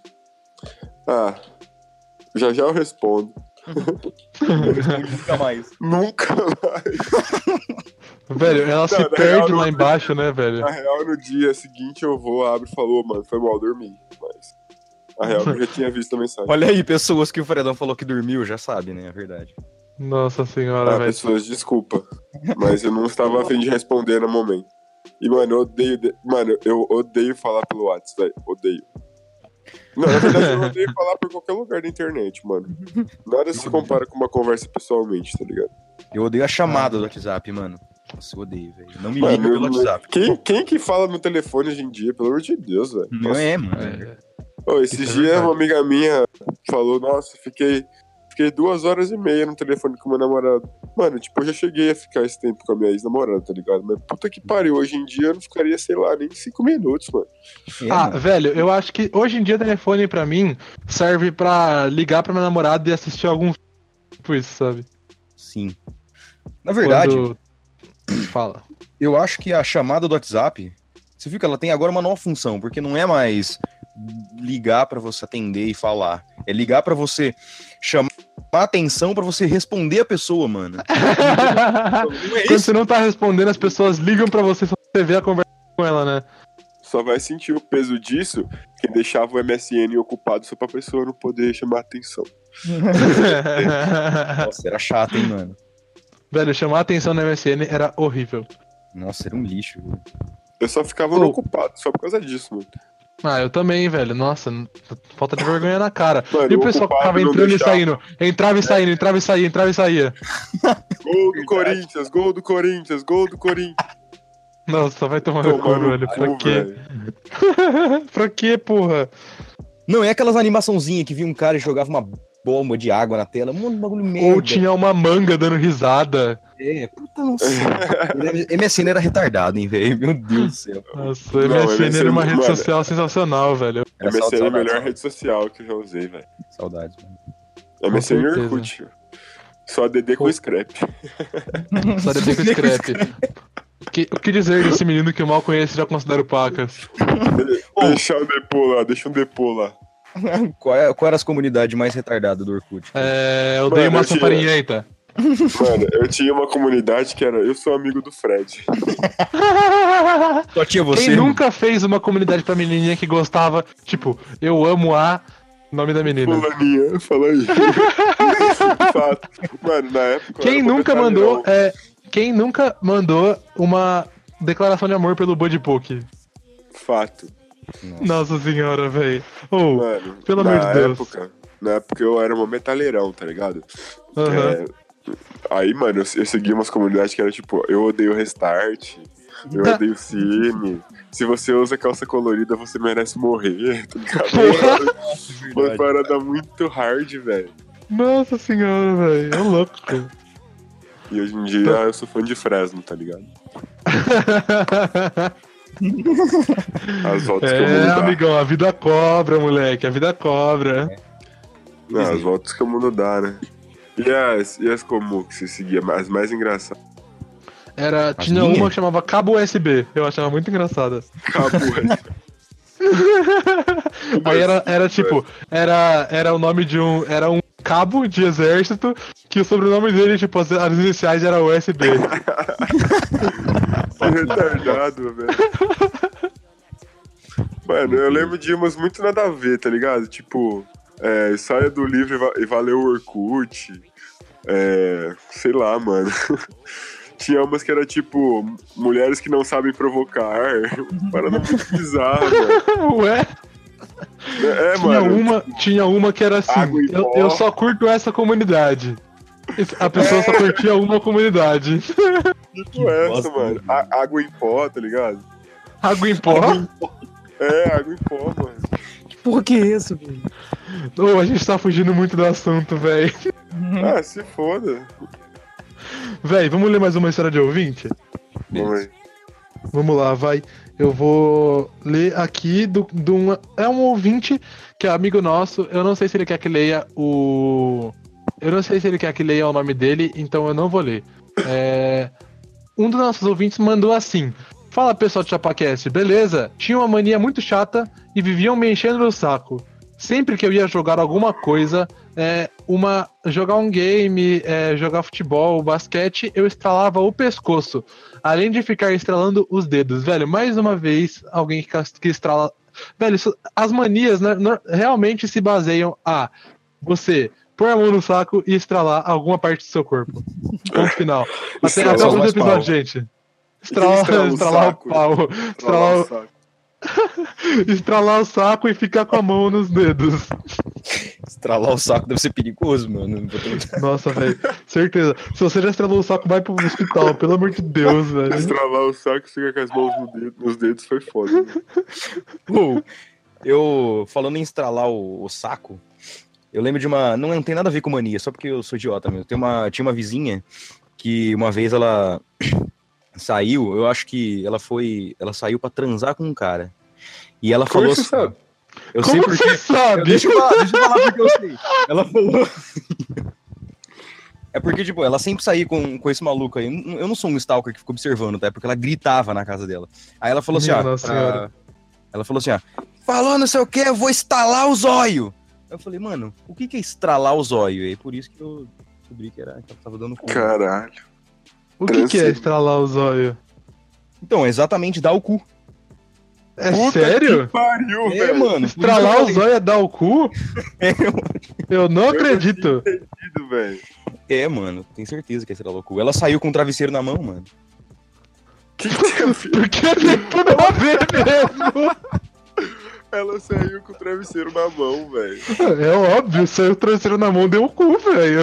Speaker 2: já eu respondo.
Speaker 3: Nunca mais.
Speaker 2: Nunca mais.
Speaker 1: Velho, ela se
Speaker 2: na
Speaker 1: perde
Speaker 2: real,
Speaker 1: lá embaixo, né, velho?
Speaker 2: Na real, no dia seguinte eu vou, abro e falo, mano, foi mal dormir. Mas, na real, eu já tinha visto a mensagem.
Speaker 3: Olha aí, pessoas que o Fredão falou que dormiu, já sabe, né? É verdade.
Speaker 1: Nossa senhora, velho.
Speaker 2: Pessoas, desculpa. Mas eu não estava a fim de responder no momento. E, mano, eu odeio falar pelo WhatsApp, velho. Odeio. Não, na verdade, eu odeio falar por qualquer lugar da internet, mano. Nada se compara com uma conversa pessoalmente, tá ligado?
Speaker 3: Eu odeio a chamada do WhatsApp, mano. Nossa, eu odeio, velho. Não me
Speaker 2: Mano,
Speaker 3: liga pelo WhatsApp.
Speaker 2: Quem que fala no telefone hoje em dia? Pelo amor de Deus, velho.
Speaker 3: Não é, mano.
Speaker 2: Esses
Speaker 1: Isso é
Speaker 2: dias
Speaker 1: verdade.
Speaker 2: uma amiga minha falou, nossa, fiquei 2h30 no telefone com meu namorado. Mano, tipo, eu já cheguei a ficar esse tempo com a minha ex-namorada, tá ligado? Mas puta que pariu, hoje em dia eu não ficaria, sei lá, nem 5 minutos, mano.
Speaker 3: É, mano.
Speaker 1: Velho, eu acho que hoje em dia o telefone pra mim serve pra ligar pra minha namorada e assistir algum tipo isso, sabe?
Speaker 3: Sim. Na verdade,
Speaker 1: Quando... Fala.
Speaker 3: eu acho que a chamada do WhatsApp, você viu que ela tem agora uma nova função, porque não é mais ligar pra você atender e falar. É ligar pra você chamar a atenção pra você responder a pessoa, mano. Não é
Speaker 1: Quando
Speaker 3: isso?
Speaker 1: você não tá respondendo, as pessoas ligam pra você só pra você ver a conversa com ela, né?
Speaker 2: Só vai sentir o peso disso quem deixava o MSN ocupado só pra pessoa não poder chamar atenção.
Speaker 3: Nossa, era chato, hein, mano.
Speaker 1: Velho, chamar a atenção no MSN era horrível.
Speaker 3: Nossa, era um lixo. Velho.
Speaker 2: Eu só ficava ocupado, só por causa disso, mano.
Speaker 1: Ah, eu também, velho. Nossa, falta de vergonha na cara.
Speaker 2: Mano,
Speaker 1: E o pessoal que
Speaker 2: ocupado
Speaker 1: ficava
Speaker 2: não
Speaker 1: entrando e
Speaker 2: deixava.
Speaker 1: saindo. Entrava e saindo, entrava e saía, entrava e saía.
Speaker 2: Gol do Corinthians, gol do Corinthians, gol do Corinthians.
Speaker 1: Nossa, vai tomar no cu,
Speaker 2: Tomando
Speaker 1: velho. Pra
Speaker 2: cu,
Speaker 1: quê?
Speaker 2: velho.
Speaker 1: Pra quê, porra?
Speaker 3: Não, é aquelas animaçãozinhas que via um cara e jogava uma bomba de água na tela. Mano, bagulho merda.
Speaker 1: Ou tinha uma manga dando risada.
Speaker 3: É, puta, não sei. MSN era retardado, hein, velho? Meu Deus do céu.
Speaker 1: Nossa, o
Speaker 2: Não,
Speaker 1: MSN era uma rede
Speaker 2: mano.
Speaker 1: social sensacional, velho.
Speaker 3: Era
Speaker 2: MSN é a
Speaker 3: saudades,
Speaker 2: melhor
Speaker 3: saudades.
Speaker 2: rede social que eu já usei, velho.
Speaker 3: Saudades, mano.
Speaker 2: MSN e
Speaker 1: certeza.
Speaker 2: Orkut. Só DD com scrap.
Speaker 1: Só DD com scrap. O que dizer desse menino que eu mal conheço e já considero pacas?
Speaker 2: Deixa um depô lá.
Speaker 3: Qual era as comunidades mais retardadas do Orkut?
Speaker 1: Eu dei
Speaker 2: Mano,
Speaker 1: uma
Speaker 2: eu tinha-
Speaker 1: farinhenta.
Speaker 2: Mano, eu tinha uma comunidade que era Eu Sou Amigo do Fred.
Speaker 3: Só tinha você.
Speaker 1: Quem nunca fez uma comunidade pra menininha que gostava, tipo, eu amo a nome da menina.
Speaker 2: Fulaninha, fala aí. Fato. Mano, na época...
Speaker 1: Quem nunca mandou uma declaração de amor pelo Buddypoke?
Speaker 2: Fato.
Speaker 1: Nossa senhora, velho. Oh,
Speaker 2: Mano,
Speaker 1: pelo amor de Deus.
Speaker 2: Na época eu era um metaleirão, tá ligado?
Speaker 1: Uhum.
Speaker 2: Aí, mano, eu segui umas comunidades que era tipo, eu odeio Restart, eu odeio Cine, se você usa calça colorida, você merece morrer, tá ligado? Uma parada muito hard, velho.
Speaker 1: Nossa senhora, velho. É louco, cara.
Speaker 2: E hoje em dia eu sou fã de Fresno, tá ligado? As voltas que eu mundo dá.
Speaker 1: Amigão, a vida cobra, moleque, a vida cobra.
Speaker 2: Não, as voltas que o mundo dá, né? E as como que você seguia, as mais engraçadas?
Speaker 1: Tinha uma que chamava Cabo USB, eu achava muito engraçada.
Speaker 2: Cabo USB.
Speaker 1: Aí era tipo, era o nome de um cabo de exército, que o sobrenome dele, tipo, as iniciais era USB.
Speaker 2: Que retardado, velho. Mano, eu lembro de umas muito nada a ver, tá ligado? Tipo, saia do livro e valeu o Orkut. Sei lá, mano. Tinha umas que era tipo, mulheres que não sabem provocar. Parada muito bizarra, mano.
Speaker 1: Ué? Tinha uma que era assim, eu só curto essa comunidade. A pessoa só curtia uma comunidade.
Speaker 2: Tipo essa, mano. Água em pó, tá ligado?
Speaker 1: Água em pó?
Speaker 2: Água em pó, mano.
Speaker 3: Que porra que é essa, velho?
Speaker 1: Oh, a gente tá fugindo muito do assunto, velho.
Speaker 2: Ah, se foda.
Speaker 1: Véi, vamos ler mais uma história de ouvinte? Vamos lá, vai. Eu vou ler aqui é um ouvinte que é amigo nosso. Eu não sei se ele quer que leia o nome dele, então eu não vou ler. Um dos nossos ouvintes mandou assim: fala, pessoal do ChapaCast, beleza? Tinha uma mania muito chata e viviam me enchendo no saco. Sempre que eu ia jogar alguma coisa, jogar um game, jogar futebol, basquete, eu estralava o pescoço, além de ficar estralando os dedos. Velho, mais uma vez, alguém que estrala... Velho, as manias, né, realmente se baseiam a você pôr a mão no saco e estralar alguma parte do seu corpo. Ponto final. Até o próximo episódio, gente. Estralar o pau. Estralar o saco e ficar com a mão nos dedos.
Speaker 3: Estralar o saco deve ser perigoso, mano.
Speaker 1: Nossa, velho. Certeza. Se você já estralou o saco, vai pro hospital, pelo amor de Deus, velho.
Speaker 2: Estralar o saco e ficar com as mãos nos dedos foi foda. Né?
Speaker 3: Eu, falando em estralar o saco, eu lembro de uma... Não tem nada a ver com mania, só porque eu sou idiota mesmo. Tinha uma vizinha que uma vez ela... saiu, eu acho que ela saiu pra transar com um cara. E ela falou assim...
Speaker 2: Sabe?
Speaker 3: Eu
Speaker 1: Como
Speaker 3: sei porque...
Speaker 1: você sabe?
Speaker 3: Deixa eu falar porque eu sei. Ela falou... É porque, tipo, ela sempre saía com esse maluco aí. Eu não sou um stalker que ficou observando, tá? É porque ela gritava na casa dela. Aí ela falou assim, ela falou assim, falou não sei o que, eu vou estalar o zóio. Eu falei, mano, o que é estralar o zóio? E aí por isso que eu descobri que ela tava dando cu.
Speaker 2: Caralho.
Speaker 1: O que é estralar o zóio?
Speaker 3: Então, é exatamente dar o cu.
Speaker 1: É sério?
Speaker 2: Que pariu, velho.
Speaker 3: Mano.
Speaker 1: Estralar o zóio é dar o cu? Eu não acredito.
Speaker 2: Entendido, velho.
Speaker 3: Mano, tenho certeza que é estralar o cu. Ela saiu com um travesseiro na mão, mano.
Speaker 1: Porque tem tudo a ver mesmo.
Speaker 2: Ela saiu com o travesseiro na mão, velho.
Speaker 1: É óbvio, saiu o travesseiro na mão, deu o cu, velho.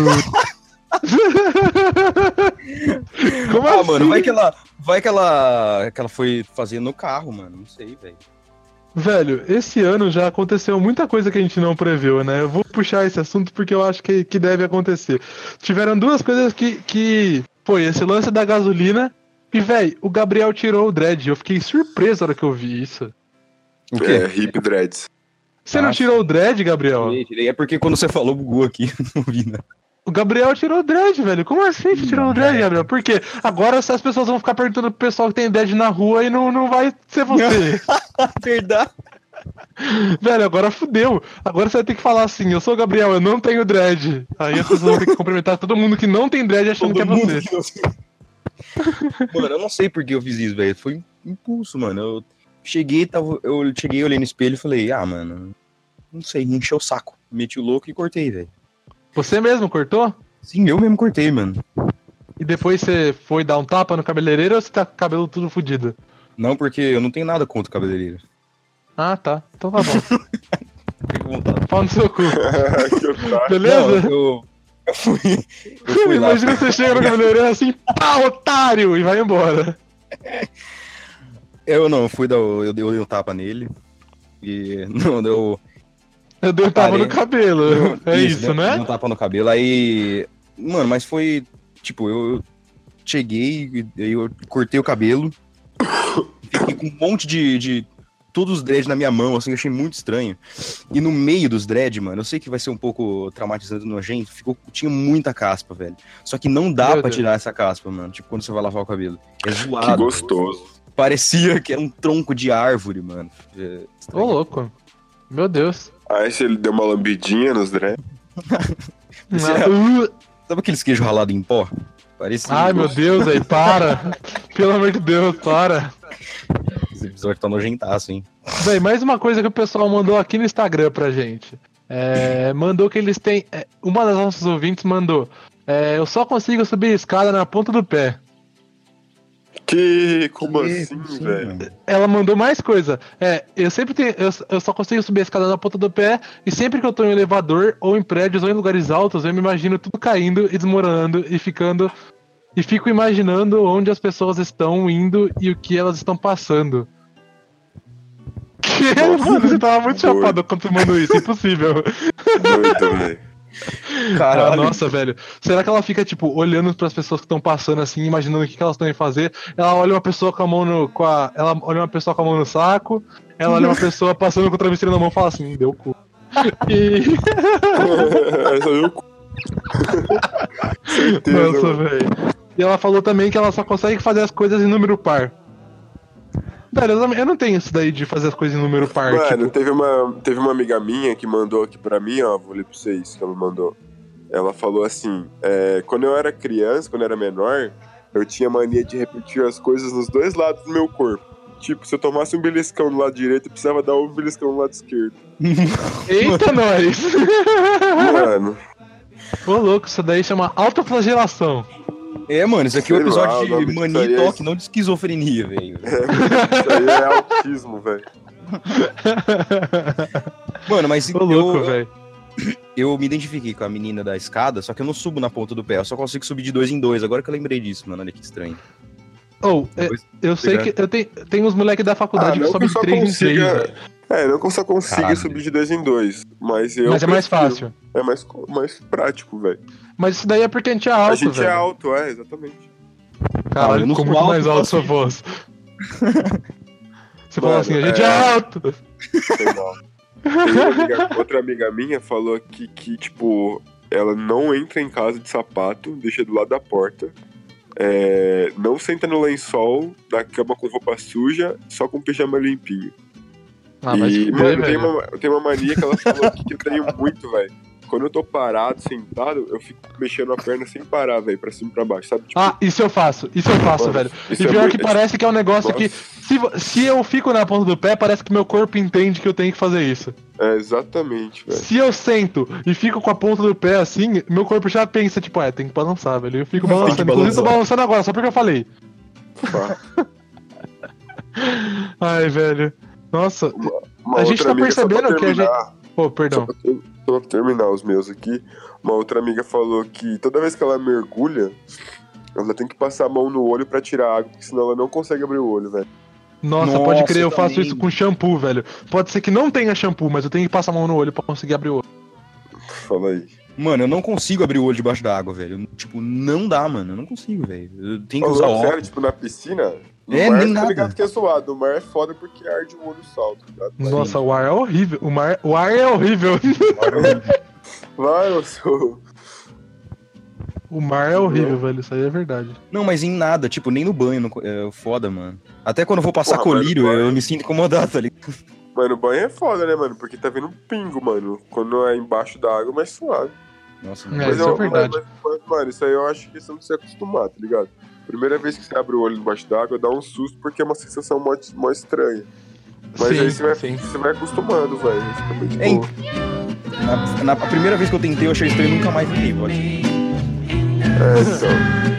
Speaker 1: Como assim?
Speaker 3: Mano, vai que ela foi fazer no carro, mano. Não sei, velho.
Speaker 1: Velho, esse ano já aconteceu muita coisa que a gente não previu, né? Eu vou puxar esse assunto porque eu acho que deve acontecer. Tiveram duas coisas que foi esse lance da gasolina e, velho, o Gabriel tirou o dread. Eu fiquei surpreso na hora que eu vi isso.
Speaker 3: O quê?
Speaker 2: Hip dreads.
Speaker 1: Você não tirou o dread, Gabriel?
Speaker 3: Tirei. É porque quando você falou, bugou aqui. Não vi, né?
Speaker 1: O Gabriel tirou o dread, velho. Como assim você tirou o dread, Gabriel? Por quê? Agora as pessoas vão ficar perguntando pro pessoal que tem dread na rua e não vai ser você.
Speaker 3: Verdade.
Speaker 1: Velho, agora fudeu. Agora você vai ter que falar assim, eu sou o Gabriel, eu não tenho dread. Aí as pessoas vão ter que cumprimentar todo mundo que não tem dread achando que é você.
Speaker 3: Mano, eu não sei por que eu fiz isso, velho. Foi impulso, mano. Eu cheguei, olhei no espelho e falei, mano, não sei, me encheu o saco. Meti o louco e cortei, velho.
Speaker 1: Você mesmo cortou?
Speaker 3: Sim, eu mesmo cortei, mano.
Speaker 1: E depois você foi dar um tapa no cabeleireiro ou você tá com o cabelo tudo fodido?
Speaker 3: Não, porque eu não tenho nada contra o cabeleireiro.
Speaker 1: Ah, tá. Então tá bom.
Speaker 3: Fiquei com vontade.
Speaker 1: Pau no seu cu.
Speaker 2: Que otário.
Speaker 1: Beleza?
Speaker 3: Não, eu fui lá.
Speaker 1: Imagina você chega no cabeleireiro assim, pá, otário! E vai embora.
Speaker 3: Eu dei um tapa nele. E não, deu.
Speaker 1: Eu dei um tapa
Speaker 3: Parei.
Speaker 1: no cabelo. É isso, né?
Speaker 3: Dei um tapa no cabelo. Aí. Mano, mas foi. Tipo, eu cheguei, e aí eu cortei o cabelo. Fiquei com um monte de todos os dreads na minha mão, assim, eu achei muito estranho. E no meio dos dreads, mano, eu sei que vai ser um pouco traumatizante, nojento, tinha muita caspa, velho. Só que não dá pra tirar essa caspa, mano, tipo, quando você vai lavar o cabelo. É zoado.
Speaker 2: Que gostoso.
Speaker 3: Parecia que era um tronco de árvore, mano.
Speaker 1: Ô, louco. Meu Deus.
Speaker 2: Aí se ele deu uma lambidinha nos dreads.
Speaker 3: Sabe aqueles queijos ralados em pó? Parecia.
Speaker 1: Ai, meu Deus, aí, para. Pelo amor de Deus, para.
Speaker 3: Esse episódio tá nojentaço, hein?
Speaker 1: Bem, mais uma coisa que o pessoal mandou aqui no Instagram pra gente. Mandou que eles têm... uma das nossas ouvintes mandou. Eu só consigo subir a escada na ponta do pé.
Speaker 2: Como assim, velho?
Speaker 1: Ela mandou mais coisa. Eu sempre tenho... Eu só consigo subir a escada na ponta do pé. E sempre que eu tô em elevador, ou em prédios, ou em lugares altos, eu me imagino tudo caindo e desmoronando e ficando... E fico imaginando onde as pessoas estão indo e o que elas estão passando. Que? Mano, você tava muito chapado quando você mandou isso. Impossível.
Speaker 2: Doido, velho.
Speaker 3: Caralho.
Speaker 1: Nossa, velho. Será que ela fica, tipo, olhando pras pessoas que estão passando assim, imaginando o que elas estão indo fazer? Ela olha uma pessoa com a mão no. Ela olha uma pessoa com a mão no saco, ela olha uma pessoa passando com o travesseiro na mão e fala assim, deu cu. E.
Speaker 2: Essa deu cu. Certeza.
Speaker 1: Nossa, velho. E ela falou também que ela só consegue fazer as coisas em número par. Velho, eu não tenho isso daí de fazer as coisas em número par.
Speaker 2: Mano,
Speaker 1: tipo...
Speaker 2: teve uma amiga minha que mandou aqui pra mim, ó, vou ler pra vocês que ela mandou. Ela falou assim, quando eu era criança, quando eu era menor, eu tinha mania de repetir as coisas nos dois lados do meu corpo. Tipo, se eu tomasse um beliscão no lado direito, eu precisava dar um beliscão no lado esquerdo.
Speaker 1: Eita, nós!
Speaker 2: Mano.
Speaker 1: Ô, louco, isso daí chama autoflagelação.
Speaker 3: Mano, isso aqui é um episódio
Speaker 2: lá,
Speaker 3: de mania e toque, não de esquizofrenia, velho.
Speaker 2: Isso aí é autismo, velho.
Speaker 3: Mano, mas
Speaker 1: Ô, louco, velho.
Speaker 3: Eu me identifiquei com a menina da escada, só que eu não subo na ponta do pé, eu só consigo subir de 2 em 2. Agora que eu lembrei disso, mano, olha que estranho.
Speaker 1: Eu sei que eu tenho uns moleques da faculdade que sobem de 3 em 3, velho.
Speaker 2: Não que eu só consiga subir de 2 em 2, mas eu...
Speaker 1: Mas é mais fácil.
Speaker 2: É mais prático, velho.
Speaker 1: Mas isso daí é porque a gente é alto, velho.
Speaker 2: A gente é alto, exatamente.
Speaker 1: Caralho, ficou muito mais alto sua voz. Você falou assim, a gente é alto.
Speaker 2: Foi mal. Outra amiga minha falou que, tipo, ela não entra em casa de sapato, deixa do lado da porta. Não senta no lençol, na cama com roupa suja, só com pijama limpinho. E, mano, tem uma mania que ela falou aqui que eu tenho muito, velho. Quando eu tô parado, sentado, eu fico mexendo a perna sem parar, velho, pra cima e pra baixo, sabe? Tipo,
Speaker 1: isso eu faço, mano, velho. E pior que parece que é um negócio que, se eu fico na ponta do pé, parece que meu corpo entende que eu tenho que fazer isso.
Speaker 2: Exatamente, velho.
Speaker 1: Se eu sento e fico com a ponta do pé assim, meu corpo já pensa, tipo, tem que balançar, velho. Eu fico balançando, inclusive tô balançando agora, só porque eu falei. Ai, velho. Nossa, a gente tá percebendo que a gente... Pô, perdão.
Speaker 2: Só pra terminar os meus aqui, uma outra amiga falou que toda vez que ela mergulha, ela tem que passar a mão no olho pra tirar água, porque senão ela não consegue abrir o olho, velho.
Speaker 1: Nossa, pode crer, eu faço isso com shampoo, velho. Pode ser que não tenha shampoo, mas eu tenho que passar a mão no olho pra conseguir abrir o olho.
Speaker 2: Fala aí.
Speaker 3: Mano, eu não consigo abrir o olho debaixo da água, velho. Tipo, não dá, mano. Eu não consigo, velho. Eu tenho que usar óculos.
Speaker 2: Sério, tipo, na piscina...
Speaker 3: Nem nada.
Speaker 2: Tá ligado que é zoado. O mar é foda porque arde o olho salto, tá ligado?
Speaker 1: Nossa, o ar é horrível. O ar é horrível.
Speaker 2: Vai, eu sou...
Speaker 1: O mar é horrível, velho. Isso aí é verdade.
Speaker 3: Não, mas em nada. Tipo, nem no banho. É foda, mano. Até quando eu vou passar colírio, eu me sinto incomodado, tá ligado?
Speaker 2: Mano, o banho é foda, né, mano? Porque tá vendo um pingo, mano. Quando é embaixo da água, é mais suave.
Speaker 3: Nossa,
Speaker 1: mano. Isso é verdade.
Speaker 2: Mas, mano, isso aí eu acho que você não se acostumar, tá ligado? primeira vez que você abre o olho debaixo d'água, dá um susto, porque é uma sensação mó estranha. Mas
Speaker 1: Sim,
Speaker 2: aí você
Speaker 1: sim.
Speaker 2: vai acostumando, velho. Fica bem de
Speaker 3: Hein?
Speaker 2: boa.
Speaker 3: A primeira vez que eu tentei, eu achei estranho e nunca mais tentei, pode.
Speaker 2: Então.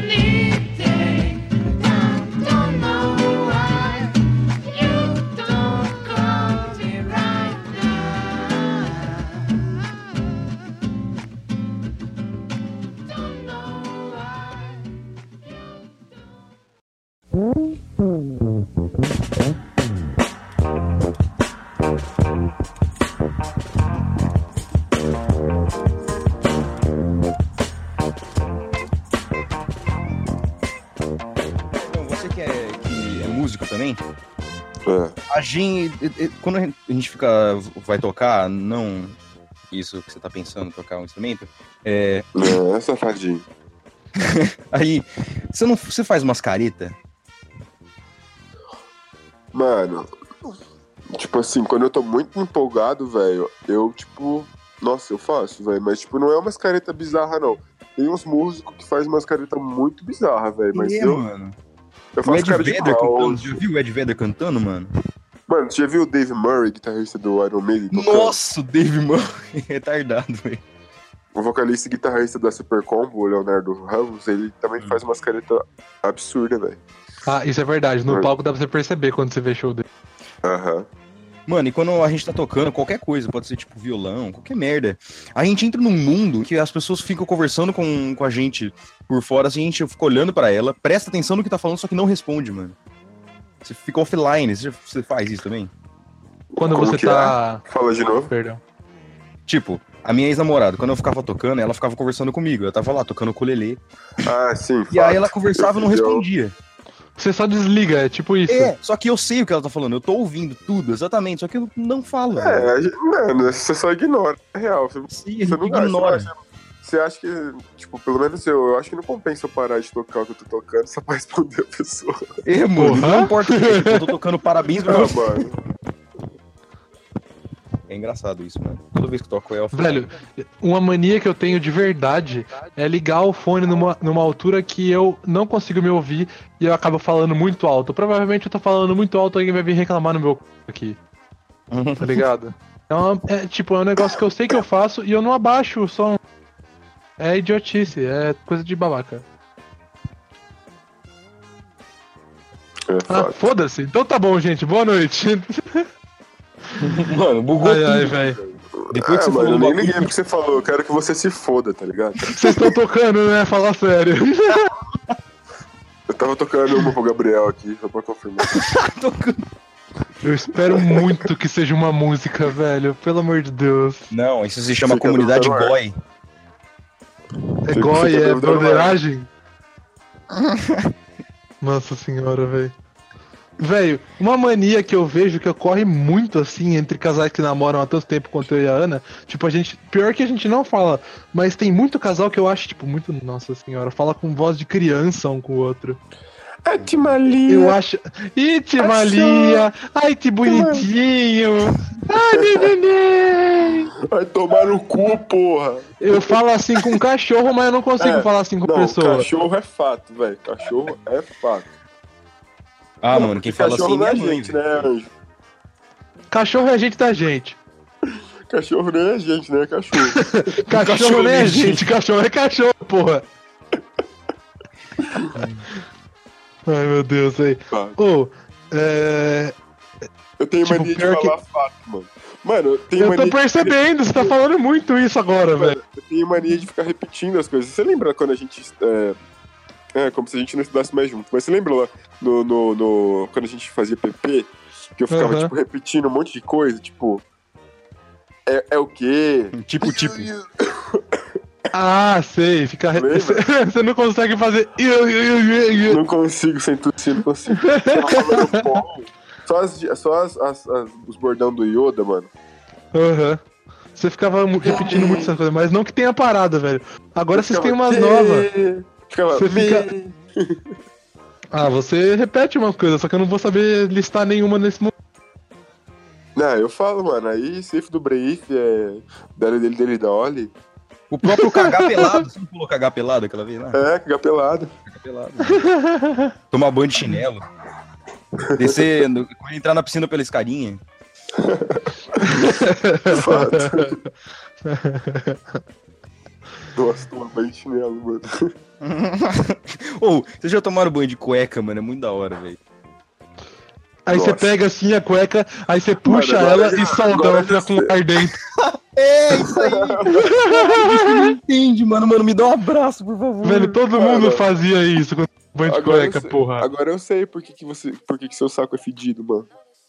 Speaker 3: Então, você que é músico também,
Speaker 2: É.
Speaker 3: a gente, quando a gente vai tocar, não isso que você tá pensando, tocar um instrumento,
Speaker 2: É, safadinho.
Speaker 3: aí, você faz umas caretas?
Speaker 2: Mano, tipo assim, quando eu tô muito empolgado, velho, eu, tipo, nossa, eu faço, velho, mas, tipo, não é umas caretas bizarras, não. Tem uns músicos que fazem umas caretas muito bizarras, velho, mas
Speaker 3: Mano.
Speaker 2: eu
Speaker 3: O
Speaker 2: faço
Speaker 3: Ed
Speaker 2: cara de
Speaker 3: Vedder cantando,
Speaker 2: mal.
Speaker 3: já viu o Ed Vedder cantando, mano?
Speaker 2: Mano, você já viu o Dave Murray, guitarrista do Iron Maiden, tocando?
Speaker 3: Nossa, o Dave Murray, retardado, velho.
Speaker 2: O vocalista e guitarrista da Super Combo, o Leonardo Ramos, ele também faz umas caretas absurdas, velho.
Speaker 1: Ah, isso é verdade. No palco dá pra você perceber quando você vê show dele.
Speaker 2: Aham.
Speaker 3: Mano, e quando a gente tá tocando qualquer coisa, pode ser tipo violão, qualquer merda, a gente entra num mundo que as pessoas ficam conversando com a gente por fora, assim, a gente fica olhando pra ela, presta atenção no que tá falando, só que não responde, mano. Você fica offline, você faz isso também?
Speaker 1: Quando
Speaker 2: Como
Speaker 1: você
Speaker 2: que
Speaker 1: tá.
Speaker 2: Fala de novo.
Speaker 1: Perdão.
Speaker 3: Tipo, a minha ex-namorada, quando eu ficava tocando, ela ficava conversando comigo, eu tava lá tocando ukulele,
Speaker 2: Ah, sim.
Speaker 3: e aí ela conversava e não respondia.
Speaker 1: Você só desliga, é tipo isso.
Speaker 3: É, só que eu sei o que ela tá falando, eu tô ouvindo tudo, exatamente, só que eu não falo. velho.
Speaker 2: Mano, você só ignora. É real.
Speaker 3: Sim, a
Speaker 2: Você
Speaker 3: gente
Speaker 2: não
Speaker 3: ignora.
Speaker 2: Você acha que, tipo, pelo menos eu acho que não compensa eu parar de tocar o que eu tô tocando só pra responder a pessoa.
Speaker 3: É, mano,
Speaker 1: Porra.
Speaker 3: não importa o que é, tipo, eu tô tocando parabéns pra
Speaker 2: Ah,
Speaker 3: você.
Speaker 2: mano.
Speaker 3: É engraçado isso, mano. Toda vez que toco é
Speaker 1: Velho, uma mania que eu tenho de verdade é ligar o fone numa altura que eu não consigo me ouvir e eu acabo falando muito alto. Provavelmente eu tô falando muito alto, alguém vai vir reclamar no meu aqui, tá ligado? É um negócio que eu sei que eu faço e eu não abaixo o som. É idiotice, é coisa de babaca. Ah, foda-se. Então tá bom, gente. Boa noite.
Speaker 3: Mano, bugou
Speaker 1: Ai, ai,
Speaker 3: tudo.
Speaker 1: velho.
Speaker 3: Depois que você
Speaker 2: mano,
Speaker 3: falou
Speaker 2: eu
Speaker 3: um
Speaker 2: nem
Speaker 3: bagulho...
Speaker 2: liguei pro que você falou, eu quero que você se foda, tá ligado?
Speaker 1: Vocês estão tocando, né? Fala sério.
Speaker 2: Eu tava tocando uma pro Gabriel aqui, só pra confirmar.
Speaker 1: Eu espero muito que seja uma música, velho. Pelo amor de Deus.
Speaker 3: Não, isso se chama
Speaker 2: Fica
Speaker 3: comunidade
Speaker 2: no ar.
Speaker 3: goi.
Speaker 1: É
Speaker 2: Fica
Speaker 1: goi, é
Speaker 2: dúvida no ar.
Speaker 1: broderagem? Nossa senhora, velho. Velho, uma mania que eu vejo que ocorre muito assim entre casais que namoram há tanto tempo quanto eu e a Ana. Tipo, a gente. Pior que a gente não fala, mas tem muito casal que eu acho, tipo, muito. Nossa senhora, fala com voz de criança um com o outro.
Speaker 2: Ai, que malia.
Speaker 1: Eu acho. Ih, te malia! Ai, que bonitinho! Ai, neném!
Speaker 2: Vai tomar no cu, porra.
Speaker 1: Eu falo assim com cachorro, mas eu não consigo falar assim com
Speaker 2: não,
Speaker 1: pessoa.
Speaker 2: Cachorro é fato, velho. Cachorro é fato.
Speaker 3: Ah, mano, quem fala
Speaker 2: Cachorro
Speaker 3: assim
Speaker 2: não
Speaker 3: é
Speaker 2: é
Speaker 3: mãe,
Speaker 2: gente,
Speaker 3: velho.
Speaker 2: né, Anjo?
Speaker 1: Cachorro é gente da gente.
Speaker 2: Cachorro não é gente, né? Cachorro.
Speaker 1: Cachorro não é gente, cachorro é cachorro, porra. Ai, meu Deus, aí.
Speaker 2: Fato. Eu tenho
Speaker 1: tipo,
Speaker 2: mania de
Speaker 1: pior que-
Speaker 2: falar fato, mano. Mano, eu tenho
Speaker 1: Eu
Speaker 2: mania
Speaker 1: tô percebendo, você tá falando muito isso agora, velho.
Speaker 2: Eu tenho mania de ficar repetindo as coisas. Você lembra quando a gente. Como se a gente não estudasse mais junto. Mas você lembra lá quando a gente fazia PP? Que eu ficava,
Speaker 1: Aham.
Speaker 2: tipo, repetindo um monte de coisa, tipo. É o quê?
Speaker 3: Tipo.
Speaker 1: Ah, sei, fica.
Speaker 2: Lembra?
Speaker 1: Você não consegue fazer.
Speaker 2: Não consigo sem tossir, não consigo. Tava falando bom. Só os bordão do Yoda, mano.
Speaker 1: Aham. Você ficava repetindo muito essas coisas, mas não que tenha parado, velho. Agora vocês têm umas
Speaker 2: Ficava,
Speaker 1: novas.
Speaker 2: Ficava.
Speaker 1: Você fica- Ah, você repete umas coisas, só que eu não vou saber listar nenhuma nesse momento.
Speaker 2: Não, eu falo, mano. Aí, safe do Breif, dele, da Oli.
Speaker 3: O próprio cagar pelado, você não falou cagar pelado aquela vez lá?
Speaker 2: Cagar pelado.
Speaker 3: Cagar pelado. Tomar banho de chinelo. Descer, entrar na piscina pela escadinha.
Speaker 2: Fato. Nossa, tomar banho de chinelo, mano.
Speaker 3: Ô, vocês já tomaram banho de cueca, mano? É muito da hora, velho.
Speaker 1: Aí você pega assim a cueca, aí você puxa ela e solta, ela fica com ar dentro.
Speaker 3: É, isso aí. Não entende, mano. Mano, me dá um abraço, por favor.
Speaker 1: Velho, todo mundo fazia isso com banho de cueca, porra.
Speaker 2: Agora eu sei por que seu saco é fedido, mano.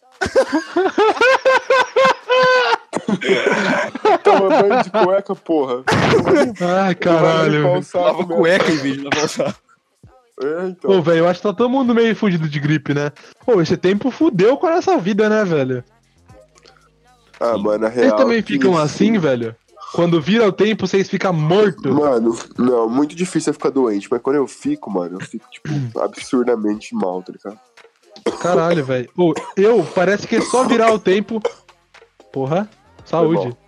Speaker 2: Toma banho de cueca, porra.
Speaker 1: Ai, caralho.
Speaker 3: Lava cueca em vez de lavar o saco.
Speaker 2: É, então.
Speaker 1: Pô, velho, eu acho que tá todo mundo meio fudido de gripe, né? Pô, esse tempo fudeu com a nossa vida, né, velho?
Speaker 2: Ah, mano, a real.
Speaker 1: Vocês também ficam assim, velho? Quando vira o tempo, vocês ficam mortos?
Speaker 2: Mano, não, muito difícil é ficar doente, mas quando eu fico, mano, eu fico, tipo, absurdamente mal, tá ligado?
Speaker 1: Caralho, velho. Pô, parece que é só virar o tempo. Porra, saúde.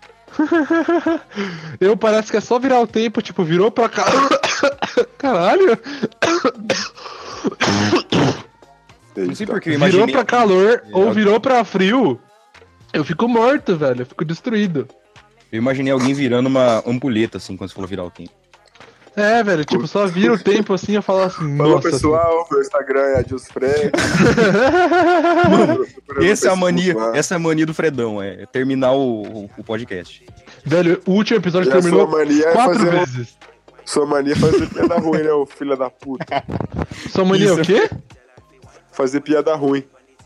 Speaker 1: Eu parece que é só virar o tempo, tipo, virou pra cá. Caralho.
Speaker 3: Não sei porque eu imaginei.
Speaker 1: Virou pra calor ou virou pra frio, eu fico morto, velho. Eu fico destruído.
Speaker 3: Eu imaginei alguém virando uma ampulheta, assim, quando você falou virar o tempo.
Speaker 1: É, velho, tipo, só vira o tempo assim e eu falo assim,
Speaker 2: Falou,
Speaker 1: nossa.
Speaker 2: pessoal, meu Instagram é AdilsFred.
Speaker 3: Mano, essa é a mania do Fredão, é terminar o podcast.
Speaker 1: Velho, o último episódio terminou 4 vezes.
Speaker 2: Sua mania é fazer piada ruim, né, ô filho da puta?
Speaker 1: Sua mania é o quê?
Speaker 2: Fazer piada ruim.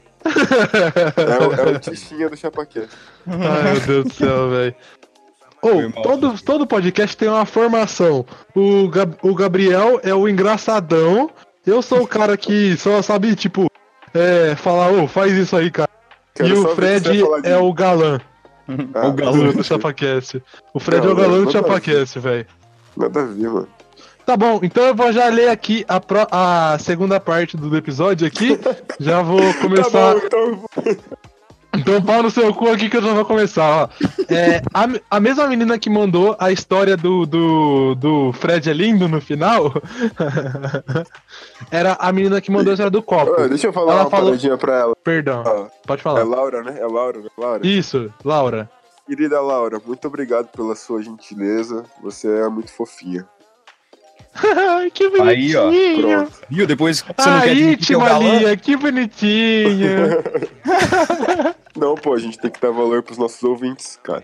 Speaker 2: É o tichinha do Chapaquete.
Speaker 1: Ai, meu Deus do céu, velho. Todo podcast tem uma formação. O Gabriel é o engraçadão. Eu sou o cara que só sabe, tipo, falar, faz isso aí, cara. E o Fred é o galã.
Speaker 3: O galã
Speaker 1: do ChapaCast. O Fred é o galã do ChapaCast, velho.
Speaker 2: Nada a ver, mano.
Speaker 1: Tá bom, então eu vou já ler aqui a segunda parte do episódio aqui. Já vou começar.
Speaker 2: Tá bom,
Speaker 1: Então pau no seu cu aqui que eu já vou começar, ó. A mesma menina que mandou a história do Fred é lindo no final era a menina que mandou a história do copo.
Speaker 2: Deixa eu falar uma paradinha pra ela.
Speaker 1: Perdão, pode falar.
Speaker 2: É Laura, né? É Laura.
Speaker 1: Isso, Laura.
Speaker 2: Querida Laura, muito obrigado pela sua gentileza. Você é muito fofinha.
Speaker 1: Ai, que bonitinho.
Speaker 3: Aí, ó. Pronto. Viu? Depois você não quer dizer que é o galã?
Speaker 1: Que bonitinho.
Speaker 2: Não, pô, a gente tem que dar valor pros nossos ouvintes, cara.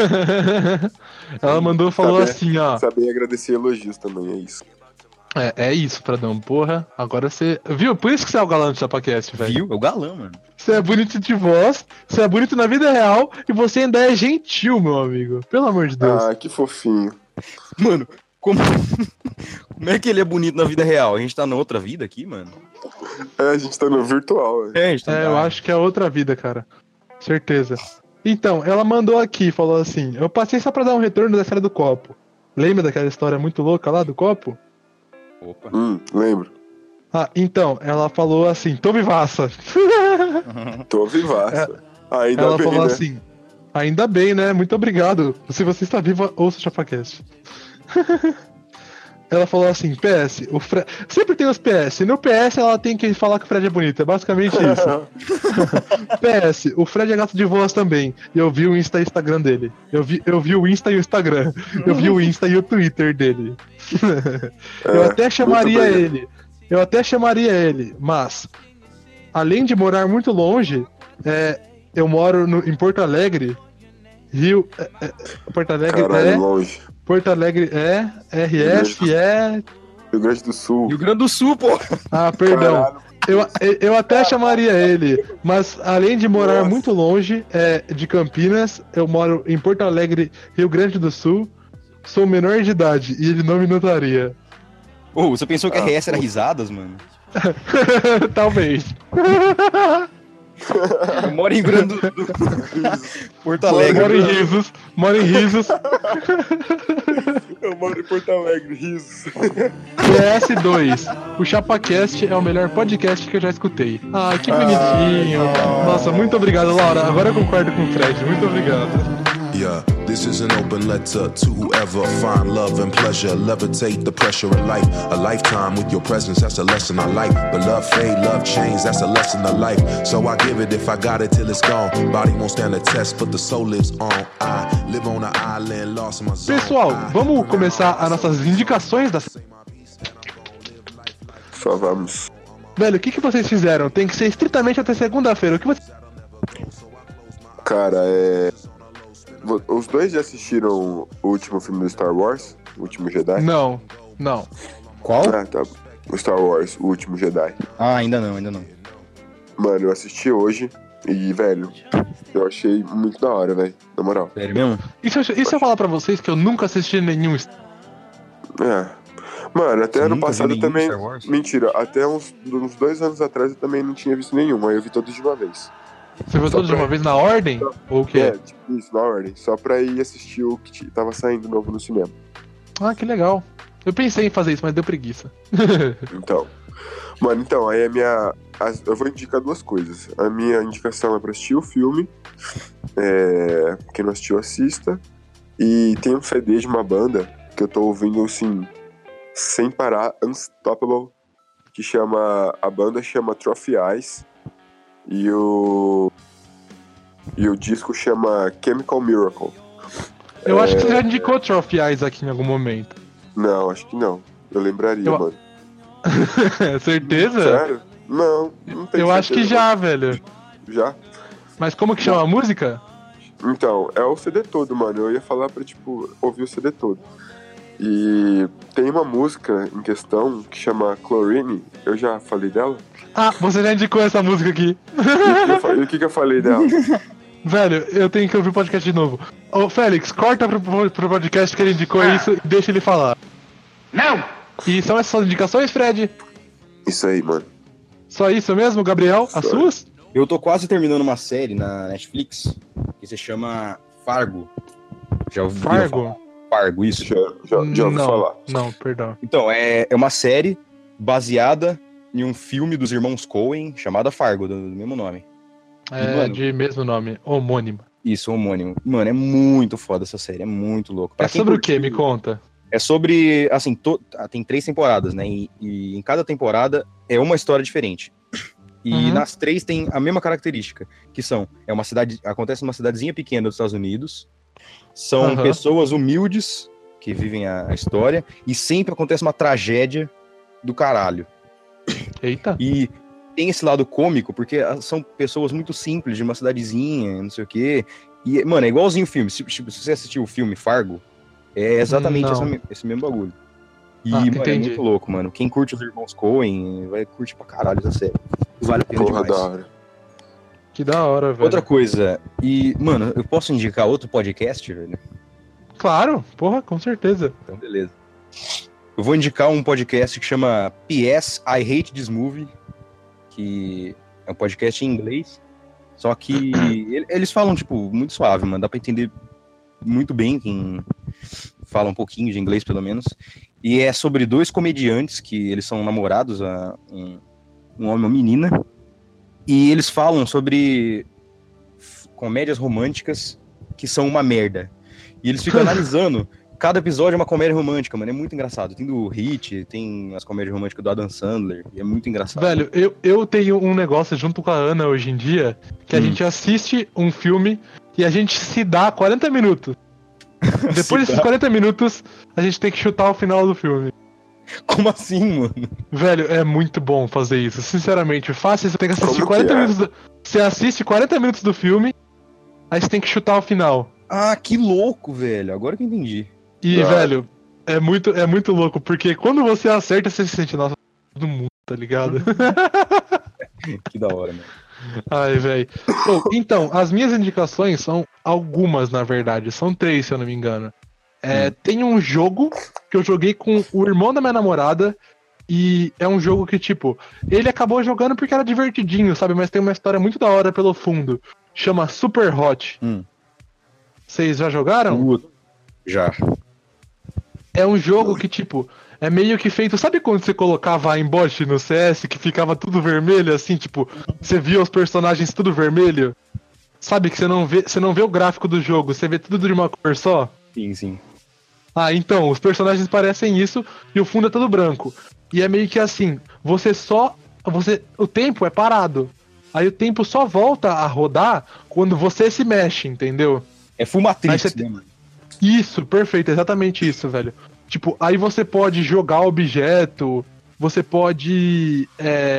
Speaker 1: Ela mandou, falou assim, ó.
Speaker 2: Saber agradecer elogios também, é isso.
Speaker 1: É isso, Fradão, porra. Agora você... Viu? Por isso que você é o galã do ChapaCast, velho.
Speaker 3: Viu? É o galã, mano.
Speaker 1: Você é bonito de voz, você é bonito na vida real e você ainda é gentil, meu amigo. Pelo amor de Deus.
Speaker 2: Ah, que fofinho.
Speaker 3: Mano, como é que ele é bonito na vida real? A gente tá na outra vida aqui, mano?
Speaker 2: A gente tá no virtual.
Speaker 3: A gente tá
Speaker 1: eu acho que é outra vida, cara. Certeza. Então, ela mandou aqui, falou assim, eu passei só pra dar um retorno da história do copo. Lembra daquela história muito louca lá do copo?
Speaker 3: Opa.
Speaker 2: Lembro.
Speaker 1: Ah, então, ela falou assim, tô vivaça.
Speaker 2: Tô vivaça. Ainda
Speaker 1: ela
Speaker 2: bem,
Speaker 1: falou
Speaker 2: né?
Speaker 1: assim, ainda bem, né? Muito obrigado. Se você está viva, ouça o ChapaCast. Ela falou assim, PS, o Fred... Sempre tem os PS. No PS ela tem que falar que o Fred é bonito. É basicamente isso. PS, o Fred é gato de voz também. E eu vi o Insta e o Instagram dele. Eu vi o Insta e o Instagram. Eu vi o Insta e o Twitter dele. Eu até chamaria ele. Mas, além de morar muito longe, eu moro em Porto Alegre. Rio... Porto Alegre.
Speaker 2: Caralho, longe.
Speaker 1: Porto Alegre RS
Speaker 2: Rio Grande do Sul.
Speaker 3: Rio Grande do Sul, pô.
Speaker 1: Ah, perdão. Eu até chamaria ele, mas além de morar muito longe de Campinas, eu moro em Porto Alegre, Rio Grande do Sul, sou menor de idade e ele não me notaria.
Speaker 3: Você pensou que RS era risadas, mano?
Speaker 1: Talvez.
Speaker 3: Eu moro em Grande do Porto Alegre.
Speaker 1: Moro em risos.
Speaker 2: Eu moro em Porto Alegre, risos.
Speaker 1: PS2. O ChapaCast é o melhor podcast que eu já escutei. Ah, que bonitinho. Nossa, muito obrigado, Laura. Agora eu concordo com o Fred. Muito obrigado.
Speaker 6: Yeah, this is an open letter to whoever find love and pleasure. Levitate the pressure of life. A lifetime with your presence, that's a lesson I like. But love fade, love change, that's a lesson of life. So I give it if I got it till it's gone. Body won't stand a test, but the soul lives on. I live on an island, lost in my zone.
Speaker 1: Pessoal, vamos começar as nossas indicações da...
Speaker 2: Só vamos.
Speaker 1: Velho, o que vocês fizeram? Tem que ser estritamente até segunda-feira. O que vocês...
Speaker 2: Cara, os dois já assistiram o último filme do Star Wars? O Último Jedi?
Speaker 1: Não.
Speaker 3: Qual?
Speaker 2: Ah, tá. O Star Wars, O Último Jedi.
Speaker 3: Ah, ainda não.
Speaker 2: Mano, eu assisti hoje e, velho, eu achei muito da hora, velho. Na moral.
Speaker 3: Sério mesmo?
Speaker 1: E se eu falar pra vocês que eu nunca assisti nenhum...
Speaker 2: Mano, até
Speaker 3: Você
Speaker 2: ano
Speaker 3: nunca
Speaker 2: passado
Speaker 3: viu nenhum
Speaker 2: também...
Speaker 3: Star Wars?
Speaker 2: Mentira, até uns 2 anos atrás eu também não tinha visto nenhum, aí eu vi todos de uma vez.
Speaker 1: Você viu
Speaker 2: Só
Speaker 1: todos de
Speaker 2: pra-
Speaker 1: uma vez na ordem? Ou o quê?
Speaker 2: Tipo isso, na ordem. Só pra ir assistir o que tava saindo novo no cinema.
Speaker 1: Ah, que legal. Eu pensei em fazer isso, mas deu preguiça.
Speaker 2: Então. Mano, aí eu vou indicar 2 coisas. A minha indicação é pra assistir o filme. Quem não assistiu, assista. E tem um CD de uma banda que eu tô ouvindo, assim, sem parar, Unstoppable, que a banda chama Trophy Eyes. E o disco chama Chemical Miracle.
Speaker 1: Eu acho que você já indicou Trophy Eyes aqui em algum momento.
Speaker 2: Não, acho que não. Eu lembraria,
Speaker 1: Eu-
Speaker 2: mano.
Speaker 1: Certeza?
Speaker 2: Sério? Não tenho
Speaker 1: Eu acho que
Speaker 2: certeza,
Speaker 1: já, velho.
Speaker 2: não. Já?
Speaker 1: Mas como que chama a música?
Speaker 2: Então, é o CD todo, mano. Eu ia falar pra, ouvir o CD todo. E tem uma música em questão que chama Chlorine. Eu já falei dela?
Speaker 1: Ah, você já indicou essa música aqui.
Speaker 2: E o que eu falei dela?
Speaker 1: Velho, eu tenho que ouvir o podcast de novo. Ô, Félix, corta pro podcast que ele indicou isso e deixa ele falar. Não! E são essas suas indicações, Fred?
Speaker 2: Isso aí, mano.
Speaker 1: Só isso mesmo, Gabriel? As
Speaker 2: Só.
Speaker 1: suas?
Speaker 3: Eu tô quase terminando uma série na Netflix que se chama Fargo. Já ouviu falar?
Speaker 1: Fargo?
Speaker 3: Fargo, isso.
Speaker 2: Já ouvi falar.
Speaker 1: Não, perdão.
Speaker 3: Então, é uma série baseada em um filme dos irmãos Coen chamada Fargo, do mesmo nome.
Speaker 1: É
Speaker 3: Mano.
Speaker 1: de mesmo nome, homônimo.
Speaker 3: Isso, homônimo. Mano, é muito foda essa série, é muito louco. Pra
Speaker 1: É
Speaker 3: quem
Speaker 1: sobre o
Speaker 3: curtiu-
Speaker 1: que? Me conta.
Speaker 3: É sobre, assim, tem 3 temporadas, né? E em cada temporada é uma história diferente. E
Speaker 1: Uhum.
Speaker 3: nas 3 tem a mesma característica, que acontece numa cidadezinha pequena dos Estados Unidos, são
Speaker 1: Aham.
Speaker 3: pessoas humildes que vivem a história, e sempre acontece uma tragédia do caralho.
Speaker 1: Eita.
Speaker 3: E tem esse lado cômico, porque são pessoas muito simples, de uma cidadezinha, não sei o quê. E, mano, é igualzinho o filme. Se você assistiu o filme Fargo, é exatamente
Speaker 1: Não.
Speaker 3: esse mesmo bagulho. E,
Speaker 1: Ah,
Speaker 3: mano, é
Speaker 1: entendi.
Speaker 3: muito louco, mano. Quem curte os irmãos Coen vai curtir pra caralho essa série. Vale a pena
Speaker 2: Porra,
Speaker 3: demais.
Speaker 2: da hora.
Speaker 1: Que da hora, velho.
Speaker 3: Outra coisa, mano, eu posso indicar outro podcast, velho?
Speaker 1: Claro, porra, com certeza.
Speaker 3: Então, beleza. Eu vou indicar um podcast que chama PS I Hate This Movie, que é um podcast em inglês, só que eles falam, tipo, muito suave, mano, dá pra entender muito bem quem fala um pouquinho de inglês, pelo menos, e é sobre 2 comediantes que eles são namorados, um homem e uma menina, e eles falam sobre comédias românticas que são uma merda, e eles ficam analisando. Cada episódio é uma comédia romântica, mano. É muito engraçado. Tem do Hit, tem as comédias românticas do Adam Sandler. E é muito engraçado.
Speaker 1: Velho, eu tenho um negócio junto com a Ana hoje em dia, que a gente assiste um filme e a gente se dá 40 minutos. Depois desses 40 minutos, a gente tem que chutar o final do filme.
Speaker 3: Como assim, mano?
Speaker 1: Velho, é muito bom fazer isso. Sinceramente, fácil. Você tem que assistir
Speaker 2: Como
Speaker 1: 40
Speaker 2: que é?
Speaker 1: minutos. Você assiste 40 minutos do filme, aí você tem que chutar o final.
Speaker 3: Ah, que louco, velho. Agora que eu entendi.
Speaker 1: E,
Speaker 2: Ah.
Speaker 1: velho, é muito louco, porque quando você acerta, você se sente, nossa, todo mundo, tá ligado?
Speaker 3: Que da hora, mano.
Speaker 1: Ai, velho. Bom, então, as minhas indicações são algumas, na verdade. São 3, se eu não me engano. Tem um jogo que eu joguei com o irmão da minha namorada. E é um jogo que, tipo, ele acabou jogando porque era divertidinho, sabe? Mas tem uma história muito da hora pelo fundo. Chama Super Hot. Vocês já jogaram?
Speaker 3: Já.
Speaker 1: É um jogo que, tipo, é meio que feito... Sabe quando você colocava a embote no CS que ficava tudo vermelho, assim? Tipo, você via os personagens tudo vermelho? Sabe que você não vê o gráfico do jogo, você vê tudo de uma cor só?
Speaker 3: Sim, sim.
Speaker 1: Ah, então, os personagens parecem isso e o fundo é todo branco. E é meio que assim, o tempo é parado. Aí o tempo só volta a rodar quando você se mexe, entendeu?
Speaker 3: É Full Matrix,
Speaker 1: Aí você
Speaker 3: né, mano?
Speaker 1: Isso, perfeito, exatamente isso, velho. Tipo, aí você pode jogar objeto, você pode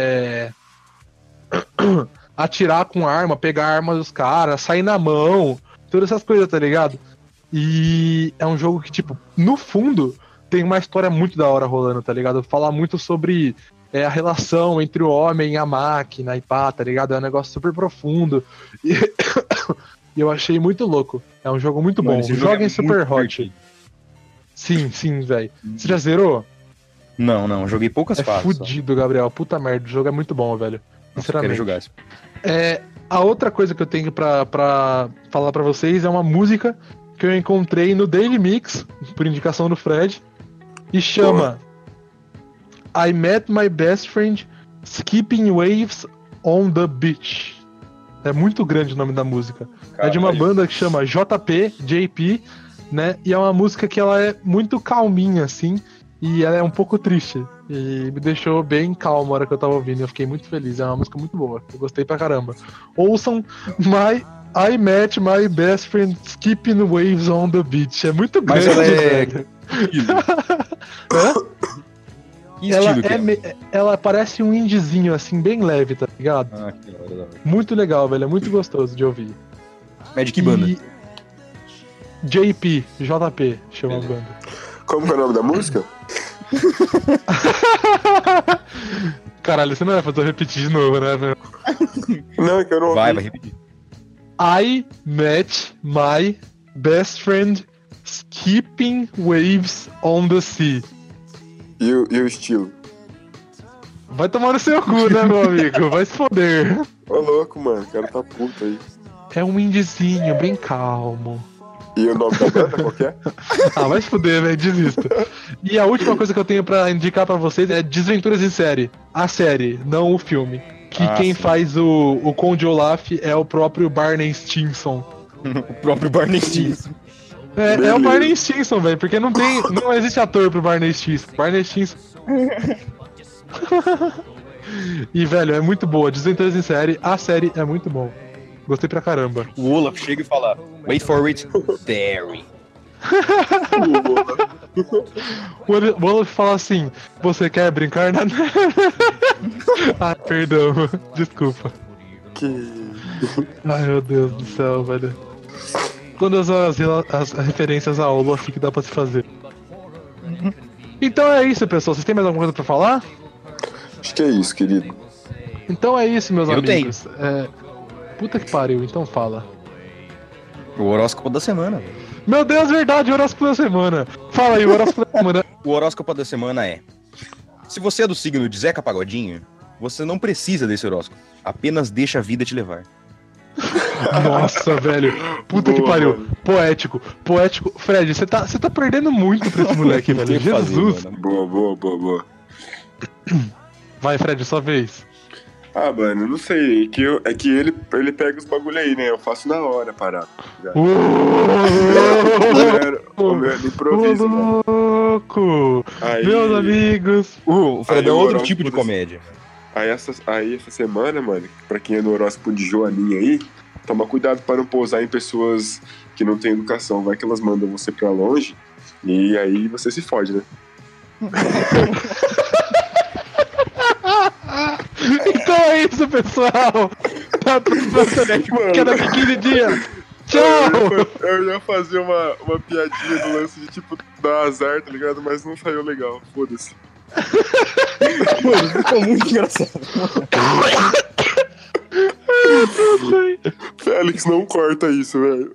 Speaker 1: atirar com arma, pegar a arma dos caras, sair na mão, todas essas coisas, tá ligado? E é um jogo que, tipo, no fundo, tem uma história muito da hora rolando, tá ligado? Fala muito sobre a relação entre o homem e a máquina e pá, tá ligado? É um negócio super profundo. E e eu achei muito louco. É um jogo muito bom. Joguem Super Hot. Sim, velho. Você já zerou?
Speaker 3: Não, joguei poucas fases.
Speaker 1: Fudido, Gabriel. Puta merda, o jogo é muito bom, velho. Sinceramente.
Speaker 3: Eu quero jogar isso.
Speaker 1: A outra coisa que eu tenho pra falar pra vocês é uma música que eu encontrei no Daily Mix, por indicação do Fred, e chama I Met My Best Friend Skipping Waves on the Beach. É muito grande o nome da música. Caralho. É de uma banda que chama JP, né? E é uma música que ela é muito calminha, assim, e ela é um pouco triste. E me deixou bem calmo na hora que eu tava ouvindo. Eu fiquei muito feliz. É uma música muito boa. Eu gostei pra caramba. Ouçam I Met My Best Friend Skipping Waves on the Beach. É muito grande, velho. Ela parece um indiezinho, assim, bem leve, tá ligado?
Speaker 3: Ah, que hora.
Speaker 1: Muito legal, velho. É muito gostoso de ouvir.
Speaker 3: É de que banda?
Speaker 1: JP chama a banda.
Speaker 2: Como que é o nome da música?
Speaker 1: Caralho, você não vai fazer eu repetir de novo, né, velho?
Speaker 2: Não, é que eu não ouvi.
Speaker 3: Vai repetir.
Speaker 1: I Met My Best Friend Skipping Waves on the Sea.
Speaker 2: E o estilo?
Speaker 1: Vai tomar no seu cu, né, meu amigo? Vai se foder.
Speaker 2: Ô, louco, mano. O cara tá puto aí.
Speaker 1: É um indiezinho, bem calmo.
Speaker 2: E o nome da banda, qual que é?
Speaker 1: Vai se fuder, velho, desista. E a última coisa que eu tenho pra indicar pra vocês é Desventuras em Série. A série, não o filme. Que quem faz o Conde Olaf é o próprio Barney Stinson.
Speaker 3: O próprio Barney Stinson.
Speaker 1: É o Barney Stinson, velho, porque não existe ator pro Barney Stinson. Barney Stinson. E, velho, é muito boa. Desventuras em Série, a série é muito bom. Gostei pra caramba.
Speaker 3: O Olaf chega e fala: Wait for it, Terry.
Speaker 1: O Olaf fala assim: Você quer brincar na neve? Perdão, desculpa. Ai, meu Deus do céu, velho. Todas as referências a Olaf que dá pra se fazer. Então é isso, pessoal. Vocês têm mais alguma coisa pra falar?
Speaker 2: Acho que é isso, querido.
Speaker 1: Então é isso, meus amigos.
Speaker 3: Tenho.
Speaker 1: Puta que pariu, então fala.
Speaker 3: O horóscopo da semana.
Speaker 1: Meu Deus, verdade, o horóscopo da semana. Fala aí, o horóscopo da semana.
Speaker 3: O horóscopo da semana é: se você é do signo de Zeca Pagodinho, você não precisa desse horóscopo. Apenas deixa a vida te levar.
Speaker 1: Nossa, velho. Puta que pariu. Mano. Poético. Fred, você tá perdendo muito pra esse moleque, velho. Jesus.
Speaker 2: Fazer, boa.
Speaker 1: Vai, Fred, sua vez.
Speaker 2: Mano, não sei. É que ele pega os bagulho aí, né? Eu faço na hora, parado. O meu é do improviso,
Speaker 1: louco! Aí, meus amigos.
Speaker 3: O Fred é outro tipo de comédia.
Speaker 2: Aí essa semana, mano, pra quem é no horóscopo de Joaninha aí, toma cuidado pra não pousar em pessoas que não têm educação. Vai que elas mandam você pra longe e aí você se fode, né?
Speaker 1: Então é isso, pessoal. Tá tudo que era biquíni dia. Tchau!
Speaker 2: Eu ia fazer uma piadinha do lance de tipo dar azar, tá ligado? Mas não saiu legal, foda-se.
Speaker 3: Mano, ficou muito engraçado.
Speaker 2: Félix, não corta isso, velho.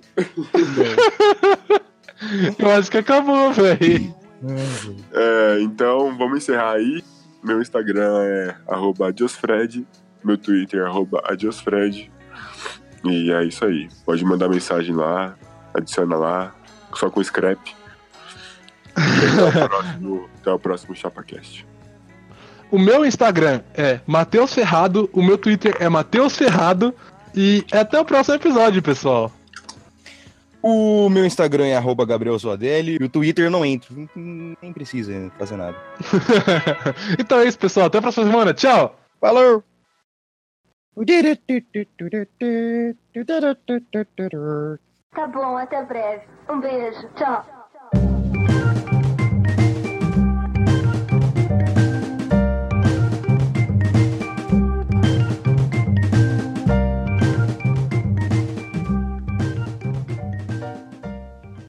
Speaker 1: Eu acho que acabou, velho.
Speaker 2: Então vamos encerrar aí. Meu Instagram é @adiosfred, meu Twitter é @adiosfred. E é isso aí. Pode mandar mensagem lá, adiciona lá, só com scrap. Até o próximo ChapaCast.
Speaker 1: O meu Instagram é Matheus Ferrado, o meu Twitter é Matheus Ferrado E até o próximo episódio, pessoal.
Speaker 3: O meu Instagram é @GabrielZoadelli. E o Twitter eu não entro. Nem precisa fazer nada.
Speaker 1: Então é isso, pessoal. Até a próxima semana. Tchau.
Speaker 3: Falou!
Speaker 7: Tá bom, até breve. Um beijo. Tchau.